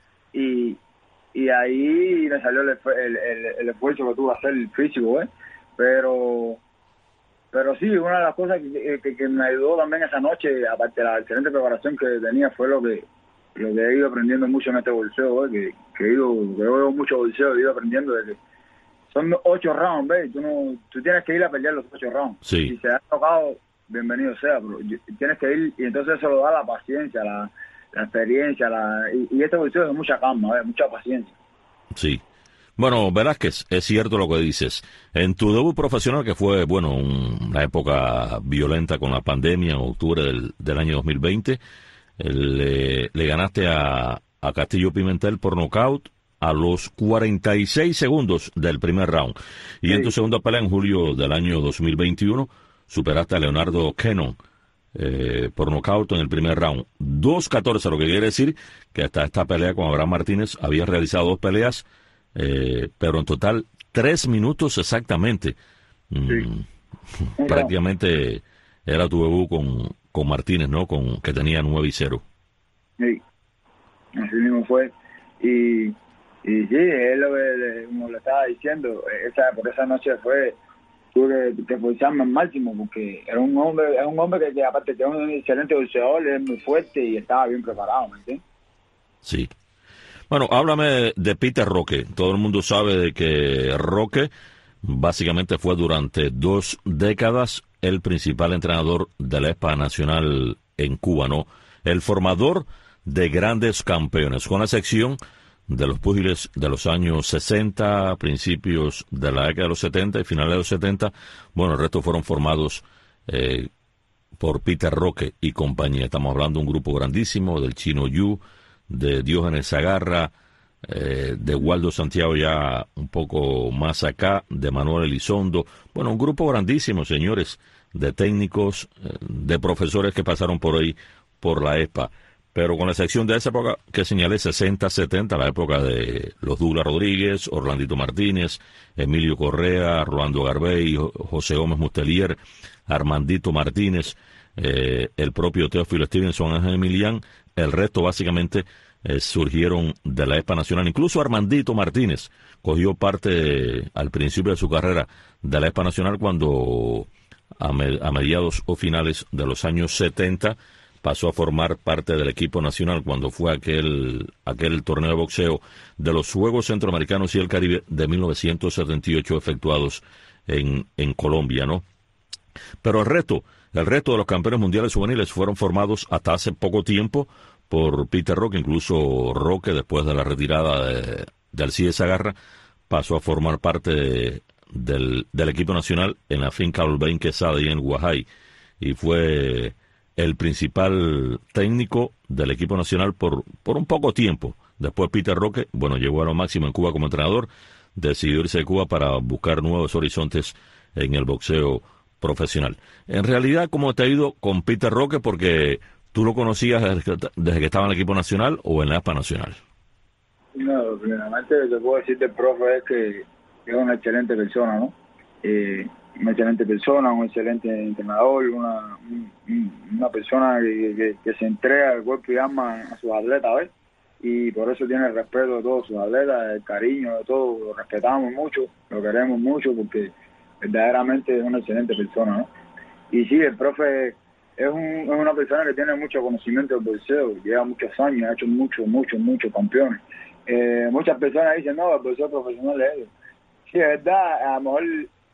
Y, y ahí me salió el, el, el, el esfuerzo que tuve que hacer el físico, ¿ves? Pero... Pero sí, una de las cosas que, que, que me ayudó también esa noche, aparte de la excelente preparación que tenía, fue lo que lo que he ido aprendiendo mucho en este boxeo, ¿eh? que, que, he ido, que veo mucho boxeo, he ido aprendiendo de que son ocho rounds, ¿ves? Tú, no, tú tienes que ir a pelear los ocho rounds. Sí. Si se ha tocado, bienvenido sea, pero tienes que ir, y entonces eso lo da la paciencia, la, la experiencia, la, y, y este boxeo es de mucha calma, ¿ves? Mucha paciencia. Sí. Bueno, Velázquez, es cierto lo que dices. En tu debut profesional, que fue, bueno, un, una época violenta con la pandemia, en octubre del, del año dos mil veinte, le, le ganaste a, a Castillo Pimentel por nocaut a los cuarenta y seis segundos del primer round. Y sí. En tu segunda pelea, en julio del año dos mil veintiuno, superaste a Leonardo Cannon eh, por nocaut en el primer round. dos catorce, lo que quiere decir que hasta esta pelea con Abraham Martínez había realizado dos peleas, eh, pero en total tres minutos exactamente. Sí. Mm, prácticamente era tu debut con, con Martínez, ¿no? Con que tenía nueve y cero. Sí, así mismo fue. Y, y sí, es lo que, como le estaba diciendo, esa por esa noche fue, tuve que, que esforzarme al máximo, porque era un hombre, es un hombre que, que aparte que es un excelente boxeador, es muy fuerte y estaba bien preparado, ¿me entiendes? Sí. Bueno, háblame de Peter Roque. Todo el mundo sabe de que Roque básicamente fue durante dos décadas el principal entrenador de la E S P A Nacional en Cuba, ¿no? El formador de grandes campeones, con la excepción de los púgiles de los años sesenta, principios de la década de los setenta y finales de los setenta. Bueno, el resto fueron formados eh, por Peter Roque y compañía. Estamos hablando de un grupo grandísimo, del Chino Yu, de Diógenes Zagarra, eh, de Waldo Santiago ya un poco más acá, de Manuel Elizondo. Bueno, un grupo grandísimo, señores, de técnicos, eh, de profesores que pasaron por ahí, por la E S P A. Pero con la excepción de esa época que señalé, sesenta, setenta, la época de los Douglas Rodríguez, Orlandito Martínez, Emilio Correa, Rolando Garbey, José Gómez Mustelier, Armandito Martínez, eh, el propio Teófilo Stevenson, Ángel Emilián, el resto básicamente eh, surgieron de la E S P A Nacional. Incluso Armandito Martínez cogió parte de, al principio de su carrera de la E S P A Nacional cuando a, me, a mediados o finales de los años setenta pasó a formar parte del equipo nacional cuando fue aquel aquel torneo de boxeo de los Juegos Centroamericanos y el Caribe de mil novecientos setenta y ocho efectuados en, en Colombia, ¿no? Pero el resto, el resto de los campeones mundiales juveniles fueron formados hasta hace poco tiempo por Peter Roque. Incluso Roque, después de la retirada de, de Alcides Zagarra, pasó a formar parte de, del, del equipo nacional en la finca Olvein Quesada y en Guajay, y fue el principal técnico del equipo nacional por, por un poco tiempo. Después Peter Roque, bueno, llegó a lo máximo en Cuba como entrenador, decidió irse de Cuba para buscar nuevos horizontes en el boxeo profesional. En realidad, ¿cómo te ha ido con Peter Roque? Porque tú lo conocías desde que, desde que estaba en el equipo nacional o en la E S P A Nacional. No, primeramente lo que puedo decir del profe es que es una excelente persona, ¿no? Eh, una excelente persona, un excelente entrenador, una una persona que, que, que se entrega el cuerpo y alma a sus atletas, ¿ves? Y por eso tiene el respeto de todos sus atletas, el cariño de todos, lo respetamos mucho, lo queremos mucho porque verdaderamente es una excelente persona, ¿no? Y sí, el profe es, un, es una persona que tiene mucho conocimiento del boxeo, lleva muchos años, ha hecho muchos, muchos, muchos campeones. Eh, muchas personas dicen, no, el boxeo profesional es él. Sí, es verdad, a lo mejor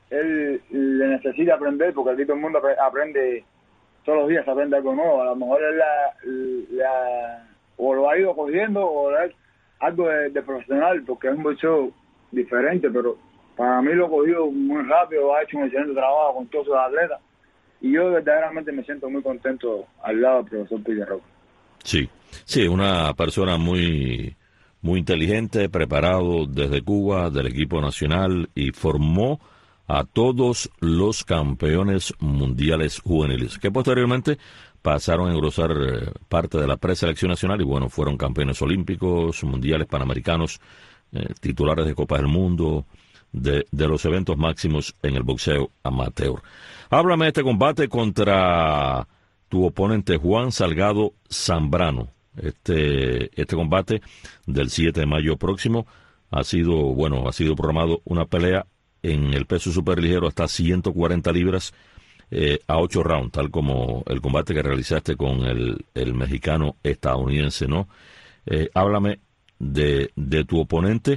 él le necesita aprender, porque aquí todo el mundo aprende, todos los días aprende algo nuevo. A lo mejor él la, la, o lo ha ido cogiendo o es algo de, de profesional, porque es un boxeo diferente, pero para mí lo ha cogido muy rápido, ha hecho un excelente trabajo con todos sus atletas, y yo verdaderamente me siento muy contento al lado del profesor Peter Roque. Sí, sí, una persona muy, muy inteligente, preparado desde Cuba, del equipo nacional, y formó a todos los campeones mundiales juveniles, que posteriormente pasaron a engrosar eh, parte de la preselección nacional y bueno, fueron campeones olímpicos, mundiales, panamericanos, eh, titulares de Copas del Mundo, de, de los eventos máximos en el boxeo amateur. Háblame de este combate contra tu oponente Juan Salgado Zambrano. Este, este combate del siete de mayo próximo ha sido, bueno, ha sido programado una pelea en el peso superligero hasta ciento cuarenta libras eh, a ocho rounds, tal como el combate que realizaste con el, el mexicano estadounidense, ¿no? Eh, háblame de, de tu oponente,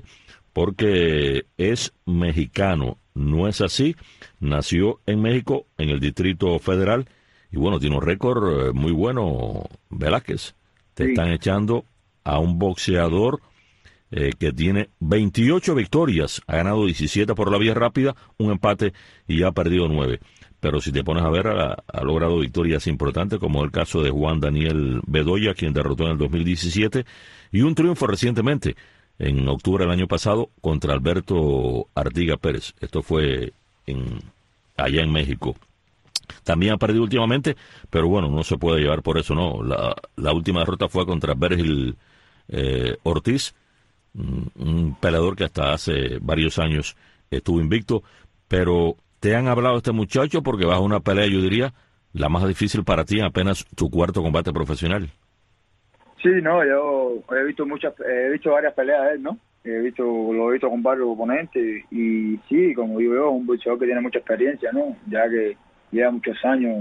porque es mexicano, ¿no es así? Nació en México, en el Distrito Federal, y bueno, tiene un récord muy bueno, Velázquez. Te sí. Están echando a un boxeador Eh, que tiene veintiocho victorias, ha ganado diecisiete por la vía rápida, un empate y ha perdido nueve. Pero si te pones a ver, ha, ha logrado victorias importantes, como el caso de Juan Daniel Bedoya, quien derrotó en el dos mil diecisiete, y un triunfo recientemente en octubre del año pasado contra Alberto Artiga Pérez. Esto fue en allá en México. También ha perdido últimamente, pero bueno, no se puede llevar por eso, ¿no? La, la última derrota fue contra Vergil eh, Ortiz, un, un peleador que hasta hace varios años estuvo invicto. Pero te han hablado de este muchacho porque vas a una pelea, yo diría, la más difícil para ti en apenas tu cuarto combate profesional. Sí, no, yo he visto muchas, he visto varias peleas de él, ¿no? He visto, lo he visto con varios oponentes y sí, como digo yo, es un boxeador que tiene mucha experiencia, ¿no? Ya que lleva muchos años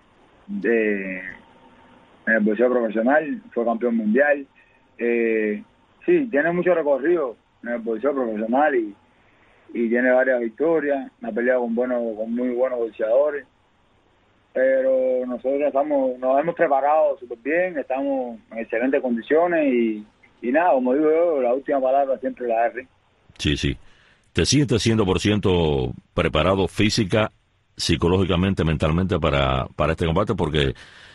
de, en el boxeo profesional, fue campeón mundial. Eh, sí, tiene mucho recorrido en el boxeo profesional y, y tiene varias victorias, ha peleado con buenos, con muy buenos boxeadores. Pero nosotros estamos, nos hemos preparado súper bien, estamos en excelentes condiciones y, y nada, como digo yo, la última palabra siempre la R. Sí, sí. ¿Te sientes cien por ciento preparado física, psicológicamente, mentalmente para, para este combate? Porque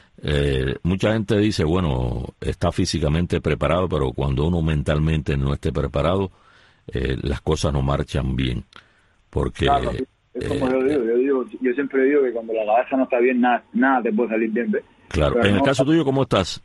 eh, mucha gente dice, bueno, está físicamente preparado, pero cuando uno mentalmente no esté preparado, eh, las cosas no marchan bien. Porque... Claro, es como eh, yo digo, yo digo, yo siempre digo que cuando la cabeza no está bien, nada, nada te puede salir bien, ¿ves? Claro, pero en no, el caso tuyo, ¿cómo estás?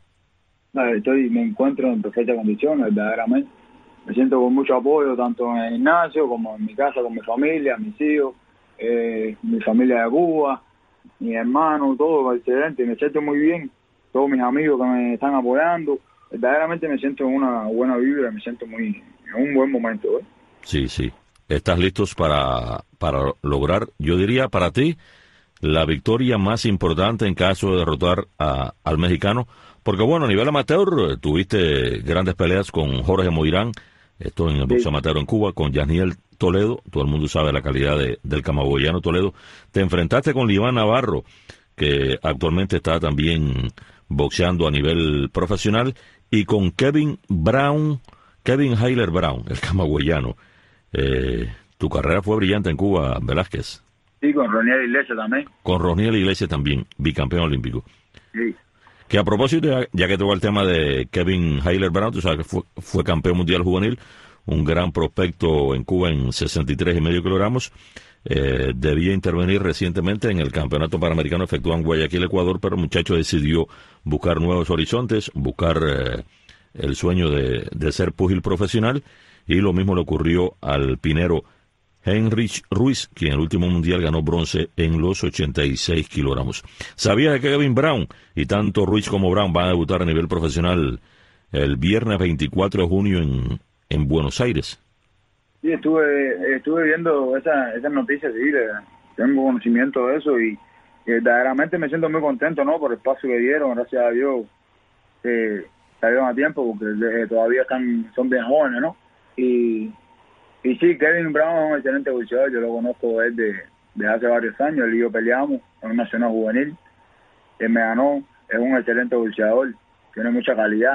Estoy, me encuentro en perfectas condiciones, verdaderamente. Me siento con mucho apoyo, tanto en el gimnasio como en mi casa, con mi familia, mis hijos, eh, mi familia de Cuba, mis hermanos, todo excelente. Me siento muy bien, todos mis amigos que me están apoyando. Verdaderamente me siento en una buena vibra, me siento muy en un buen momento, ¿eh? Sí, sí. ¿Estás listos para, para lograr, yo diría para ti, la victoria más importante en caso de derrotar a, al mexicano? Porque bueno, a nivel amateur tuviste grandes peleas con Jorge Moirán, esto en el boxeo amateur en Cuba, con Yaniel Toledo, todo el mundo sabe la calidad de, del camagüeyano Toledo. Te enfrentaste con Liván Navarro, que actualmente está también boxeando a nivel profesional, y con Kevin Brown, Kevin Hayler Brown, el camagüeyano. Eh, tu carrera fue brillante en Cuba, Velázquez. Sí, con Roniel Iglesias también. Con Roniel Iglesias también, bicampeón olímpico. Sí. Que a propósito, ya, ya que tocó el tema de Kevin Hayler Brown, tú sabes que fue, fue campeón mundial juvenil, un gran prospecto en Cuba en sesenta y tres y medio kilogramos. Eh, debía intervenir recientemente en el campeonato panamericano efectuado en Guayaquil, Ecuador, pero el muchacho decidió buscar nuevos horizontes, buscar eh, el sueño de, de ser púgil profesional. Y lo mismo le ocurrió al pinero Heinrich Ruiz, quien en el último mundial ganó bronce en los ochenta y seis kilogramos. ¿Sabías que Kevin Brown y tanto Ruiz como Brown van a debutar a nivel profesional el viernes veinticuatro de junio en, en Buenos Aires? Sí, estuve estuve viendo esas esa noticias, sí, tengo conocimiento de eso y, y verdaderamente me siento muy contento, ¿no? Por el paso que dieron, gracias a Dios, eh, salieron a tiempo porque eh, todavía están son bien jóvenes, ¿no? Y, y sí, Kevin Brown es un excelente boxeador, yo lo conozco desde, desde hace varios años, él y yo peleamos en un nacional juvenil, él me ganó, es un excelente boxeador, tiene mucha calidad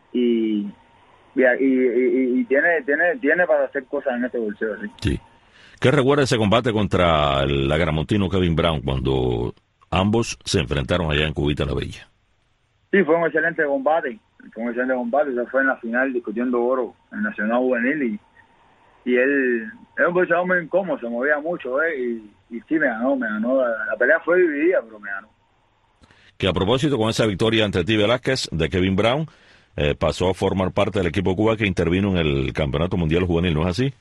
y y, y, y, y tiene tiene tiene para hacer cosas en este boxeo, sí. Sí. ¿Qué recuerda ese combate contra el agramontino Kevin Brown cuando ambos se enfrentaron allá en Cubita la Bella? Sí, fue un excelente combate. Fue un excelente combate, se fue en la final discutiendo oro en Nacional Juvenil y, y él era un boxeador muy incómodo, se movía mucho, ¿eh? y, y sí me ganó, me ganó, la, la pelea fue dividida, pero me ganó. Que a propósito, con esa victoria ante ti, Velázquez, de Kevin Brown, eh, pasó a formar parte del equipo Cuba que intervino en el Campeonato Mundial Juvenil, ¿no es así?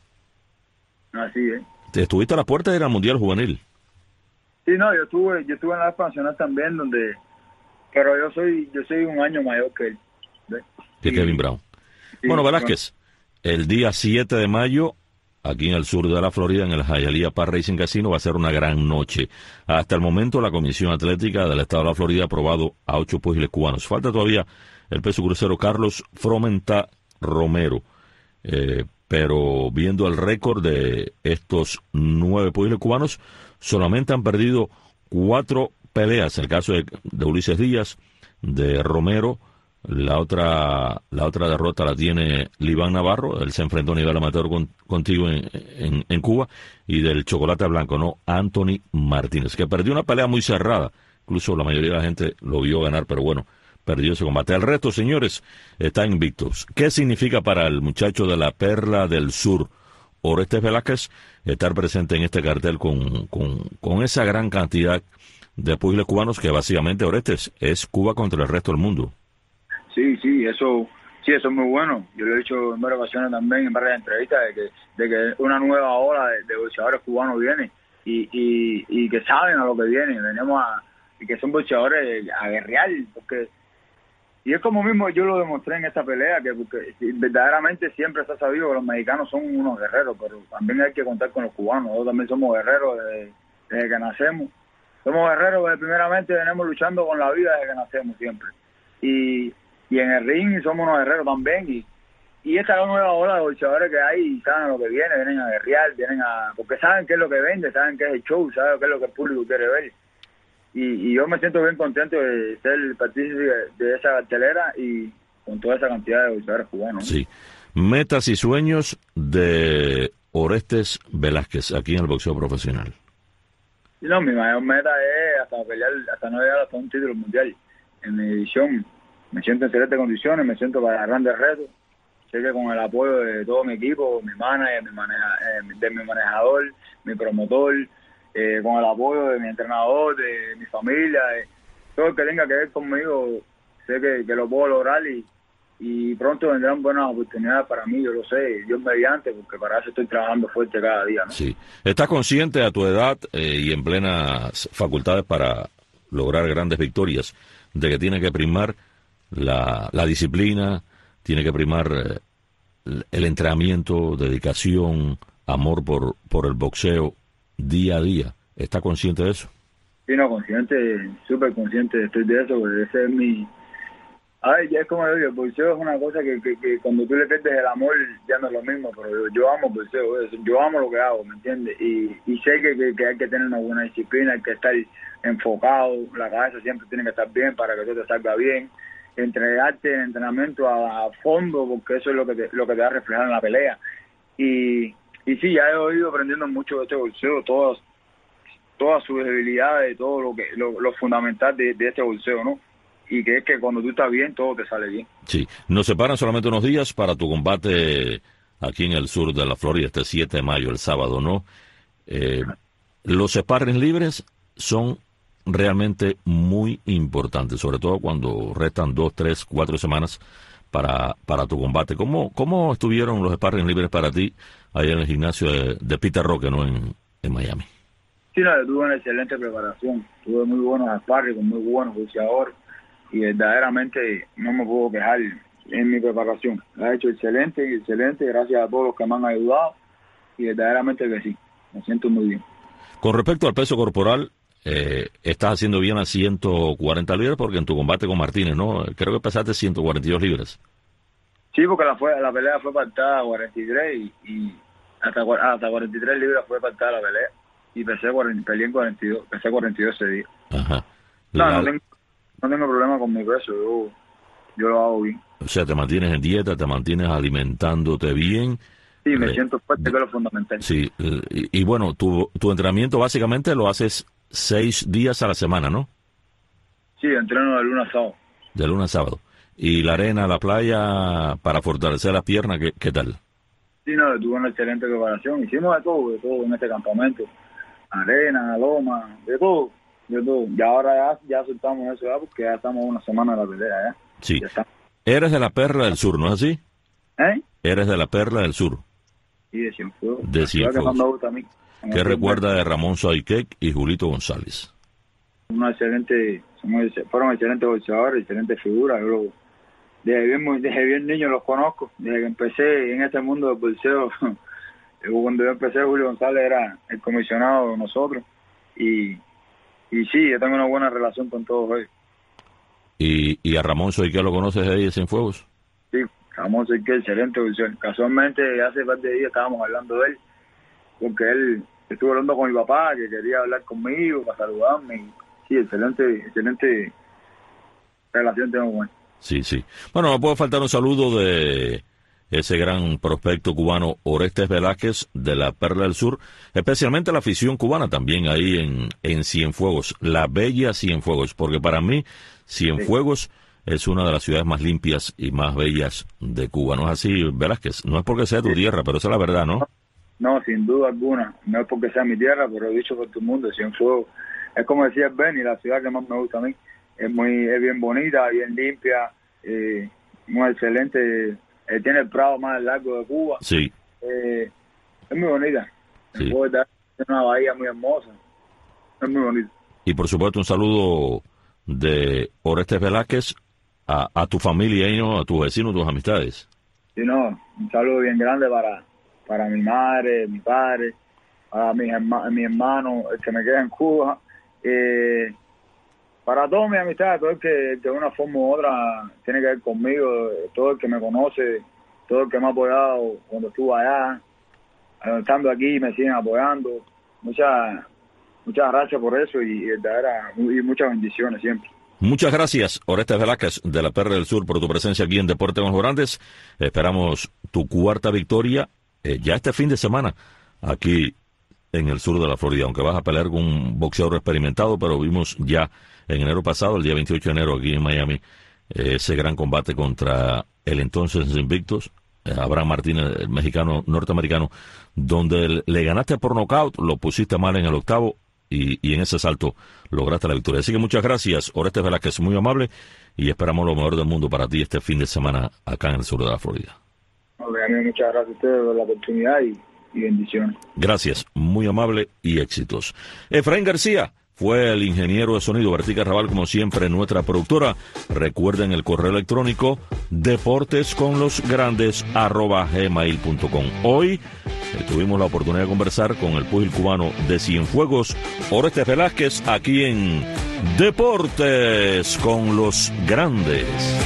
Así es. ¿Te estuviste a la puerta del Mundial Juvenil? Sí, no, yo estuve, yo estuve en la nacional también, donde, pero yo soy, yo soy un año mayor que él. Que Kevin Brown. Sí, bueno, Velázquez, bueno. El día siete de mayo, aquí en el sur de la Florida, en el Hialeah Park Racing Casino, va a ser una gran noche. Hasta el momento, la Comisión Atlética del Estado de la Florida ha aprobado a ocho púgiles cubanos. Falta todavía el peso crucero Carlos Fromenta Romero. Eh, pero viendo el récord de estos nueve púgiles cubanos, solamente han perdido cuatro peleas. El caso de, de Ulises Díaz, de Romero. La otra la otra derrota la tiene Liván Navarro, él se enfrentó a nivel amateur con, contigo en, en, en Cuba, y del chocolate blanco, ¿no? Anthony Martínez, que perdió una pelea muy cerrada, incluso la mayoría de la gente lo vio ganar, pero bueno, perdió ese combate. El resto, señores, están invictos. ¿Qué significa para el muchacho de la Perla del Sur, Orestes Velázquez, estar presente en este cartel con, con, con esa gran cantidad de púgiles cubanos que básicamente, Orestes, es Cuba contra el resto del mundo? Sí, sí, eso sí, eso es muy bueno. Yo lo he dicho en varias ocasiones también, en varias entrevistas, de que, de que una nueva ola de, de boxeadores cubanos viene y, y, y que saben a lo que viene. Venimos a, y que son boxeadores a guerrear, porque y es como mismo yo lo demostré en esta pelea, que porque verdaderamente siempre se ha sabido que los mexicanos son unos guerreros, pero también hay que contar con los cubanos. Nosotros también somos guerreros desde, desde que nacemos. Somos guerreros que primeramente venimos luchando con la vida desde que nacemos siempre. Y, y en el ring somos unos guerreros también. Y, y esta es la nueva ola de boxeadores que hay y saben lo que viene, vienen a guerrear, vienen a porque saben qué es lo que vende, saben qué es el show, saben qué es lo que el público quiere ver. Y, y yo me siento bien contento de ser partícipe de, de esa cartelera y con toda esa cantidad de boxeadores cubanos. Sí. Metas y sueños de Orestes Velázquez aquí en el boxeo profesional. No, mi mayor meta es hasta pelear, hasta no llegar hasta un título mundial en mi división. Me siento en excelentes condiciones, me siento para grandes retos. Sé que con el apoyo de todo mi equipo, mi manager, mi maneja, eh, de mi manejador, mi promotor, eh, con el apoyo de mi entrenador, de mi familia, eh, todo el que tenga que ver conmigo, sé que, que lo puedo lograr y, y pronto vendrán buenas oportunidades para mí, yo lo sé, Dios mediante, porque para eso estoy trabajando fuerte cada día, ¿no? Sí. ¿Estás consciente a tu edad eh, y en plenas facultades para lograr grandes victorias de que tiene que primar la, la disciplina, tiene que primar eh, el entrenamiento, dedicación, amor por, por el boxeo día a día? ¿Está consciente de eso? Sí, no, consciente, súper consciente estoy de eso, porque ese es mi... A ver, ya es como yo digo, el boxeo es una cosa que, que, que cuando tú le pierdes el amor ya no es lo mismo, pero yo, yo amo el boxeo, yo amo lo que hago, ¿me entiendes? Y, y sé que, que, que hay que tener una buena disciplina, hay que estar enfocado, la cabeza siempre tiene que estar bien para que todo te salga bien, entregarte el entrenamiento a, a fondo, porque eso es lo que te, lo que te va a reflejar en la pelea. Y, y sí, ya he ido aprendiendo mucho de este boxeo, todas, todas sus debilidades, todo lo que lo, lo fundamental de, de este boxeo, ¿no? Y que es que cuando tú estás bien, todo te sale bien. Sí, nos separan solamente unos días para tu combate aquí en el sur de la Florida, este siete de mayo, el sábado, ¿no? Eh, los sparring libres son realmente muy importantes, sobre todo cuando restan dos, tres, cuatro semanas para, para tu combate. ¿Cómo, cómo estuvieron los sparring libres para ti allá en el gimnasio de, de Peter Roque, ¿no? en, en Miami? Sí, no, yo tuve una excelente preparación, tuve muy buenos sparring con muy buenos boxeadores y verdaderamente no me puedo quejar en mi preparación. La he hecho excelente, excelente, gracias a todos los que me han ayudado y verdaderamente que sí, me siento muy bien. Con respecto al peso corporal, eh, estás haciendo bien a ciento cuarenta libras porque en tu combate con Martínez, ¿no? Creo que pesaste ciento cuarenta y dos libras. Sí, porque la, fue, la pelea fue pactada a cuarenta y tres y, y hasta, hasta cuarenta y tres libras fue pactada la pelea y pesé, peleé en cuarenta y dos, pesé cuarenta y dos ese día. Ajá. No, La... no tengo No tengo problema con mi peso, yo, yo lo hago bien. O sea, te mantienes en dieta, te mantienes alimentándote bien. Sí, me eh, siento fuerte, que es lo fundamental. Sí, y, y bueno, tu, tu entrenamiento básicamente lo haces seis días a la semana, ¿no? Sí, entreno de lunes a sábado. De lunes a sábado. ¿Y la arena, la playa, para fortalecer las piernas, qué, qué tal? Sí, no, tuve una excelente preparación. Hicimos de todo, de todo en este campamento. Arena, loma, de todo, de todo. Y ahora ya, ya soltamos eso ya porque ya estamos una semana de la pelea, ¿ya? Sí. Ya eres de la Perla del Sur, ¿no es así? ¿Eh? Eres de la Perla del Sur. Sí, de Cienfuegos. De Cienfuegos. ¿Qué recuerda de Ramón Saiquec y Julito González? Una excelente, fueron excelentes boxeadores, excelentes figuras. Yo lo, desde, bien, desde bien niño los conozco. Desde que empecé en este mundo del boxeo, cuando yo empecé, Julio González era el comisionado de nosotros. Y, y sí, yo tengo una buena relación con todos ellos. ¿Y, y a Ramón Saiquec lo conoces de ahí de Cienfuegos? Sí, Ramón Saiquec, excelente boxeador. Casualmente, hace un par de días estábamos hablando de él, porque él estuvo hablando con mi papá, que quería hablar conmigo, para saludarme. Y, sí, excelente, excelente relación tengo con él. Sí, sí. Bueno, no puede faltar un saludo de ese gran prospecto cubano Orestes Velázquez de la Perla del Sur, especialmente la afición cubana también ahí en, en Cienfuegos, la bella Cienfuegos, porque para mí Cienfuegos sí. es una de las ciudades más limpias y más bellas de Cuba. ¿No es así, Velázquez? No es porque sea tu tierra, pero esa es la verdad, ¿no? No, sin duda alguna. No es porque sea mi tierra, pero he dicho por todo el mundo, Cienfuegos. Es como decía Benny, la ciudad que más me gusta a mí. Es muy, es bien bonita, bien limpia, eh, muy excelente. Eh, tiene el prado más largo de Cuba. Sí. Eh, es muy bonita. Sí. Es una bahía muy hermosa. Es muy bonita. Y por supuesto un saludo de Orestes Velázquez a, a tu familia y ¿no? A tus vecinos, tus amistades. Sí, no, un saludo bien grande para, para mi madre, mi padre, a mis herma, mi hermano, el que me queda en Cuba, eh, para todas mis amistades, todo el que de una forma u otra tiene que ver conmigo, todo el que me conoce, todo el que me ha apoyado cuando estuve allá, estando aquí me siguen apoyando. Muchas muchas gracias por eso y, y, y muchas bendiciones siempre. Muchas gracias, Orestes Velázquez, de la P R del Sur, por tu presencia aquí en Deporte con los Grandes. Esperamos tu cuarta victoria eh, ya este fin de semana aquí en el sur de la Florida, aunque vas a pelear con un boxeador experimentado, pero vimos ya en enero pasado, el día veintiocho de enero aquí en Miami, eh, ese gran combate contra el entonces invictos, eh, Abraham Martínez, el mexicano norteamericano, donde le ganaste por nocaut, lo pusiste mal en el octavo, Y, y en ese salto lograste la victoria. Así que muchas gracias, Orestes Velázquez, muy amable, y esperamos lo mejor del mundo para ti este fin de semana acá en el sur de la Florida. Muchas gracias a ustedes por la oportunidad y, y bendiciones. Gracias, muy amable y éxitos. Efraín García fue el ingeniero de sonido. Bertica Raval, como siempre, nuestra productora. Recuerden el correo electrónico deportesconlosgrandes arroba gmail punto com. Hoy eh, tuvimos la oportunidad de conversar con el púgil cubano de Cienfuegos, Orestes Velázquez, aquí en Deportes con los Grandes.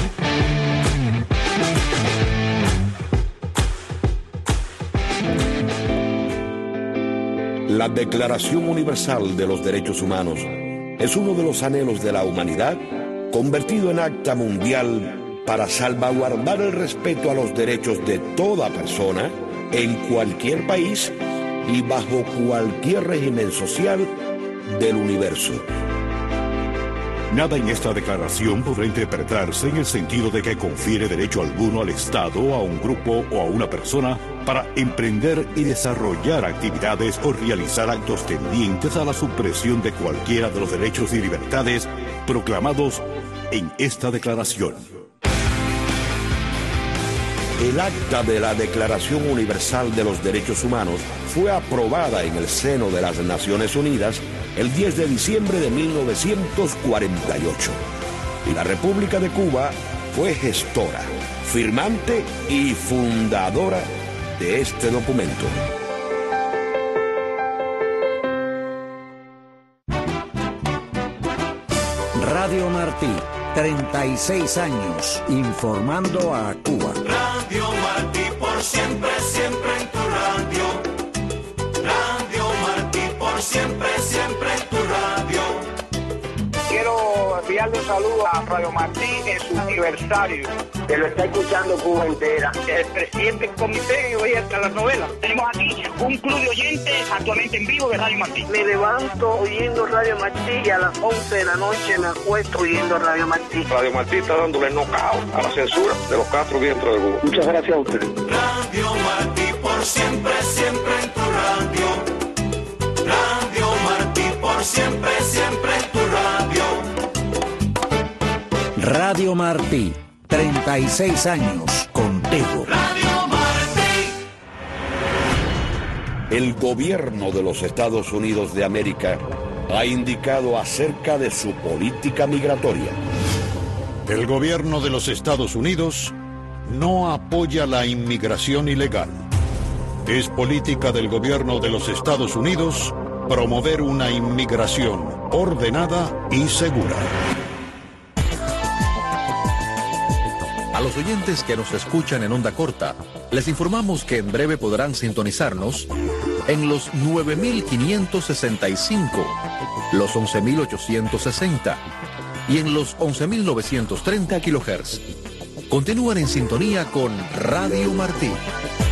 La Declaración Universal de los Derechos Humanos es uno de los anhelos de la humanidad convertido en acta mundial para salvaguardar el respeto a los derechos de toda persona en cualquier país y bajo cualquier régimen social del universo. Nada en esta declaración podrá interpretarse en el sentido de que confiere derecho alguno al Estado, a un grupo o a una persona para emprender y desarrollar actividades o realizar actos tendientes a la supresión de cualquiera de los derechos y libertades proclamados en esta declaración. El acta de la Declaración Universal de los Derechos Humanos fue aprobada en el seno de las Naciones Unidas el diez de diciembre de mil novecientos cuarenta y ocho. Y la República de Cuba fue gestora, firmante y fundadora de este documento. Radio Martí, treinta y seis años, informando a Cuba. Radio Martí, por siempre, siempre en tu radio. Radio Martí, por siempre, siempre en tu radio. Quiero enviarle un saludo a Radio Martí en su aniversario. Que lo está escuchando Cuba entera. El presidente del comité y hoy hasta las novelas. Tenemos aquí un club de oyentes actualmente en vivo de Radio Martí. Me levanto oyendo Radio Martí y a las once de la noche me acuesto oyendo Radio Martí. Radio Martí está dándole knockout a la censura de los cuatro vientos de Cuba. Muchas gracias a ustedes. Radio Martí, por siempre, siempre en tu radio. Radio Martí, por siempre, siempre en tu radio. Radio Martí, treinta y seis años contigo. Radio Martí. El gobierno de los Estados Unidos de América ha indicado acerca de su política migratoria. El gobierno de los Estados Unidos no apoya la inmigración ilegal. Es política del gobierno de los Estados Unidos promover una inmigración ordenada y segura. A los oyentes que nos escuchan en onda corta, les informamos que en breve podrán sintonizarnos en los nueve mil quinientos sesenta y cinco, los once mil ochocientos sesenta y en los once mil novecientos treinta kilohertz. Continúan en sintonía con Radio Martí.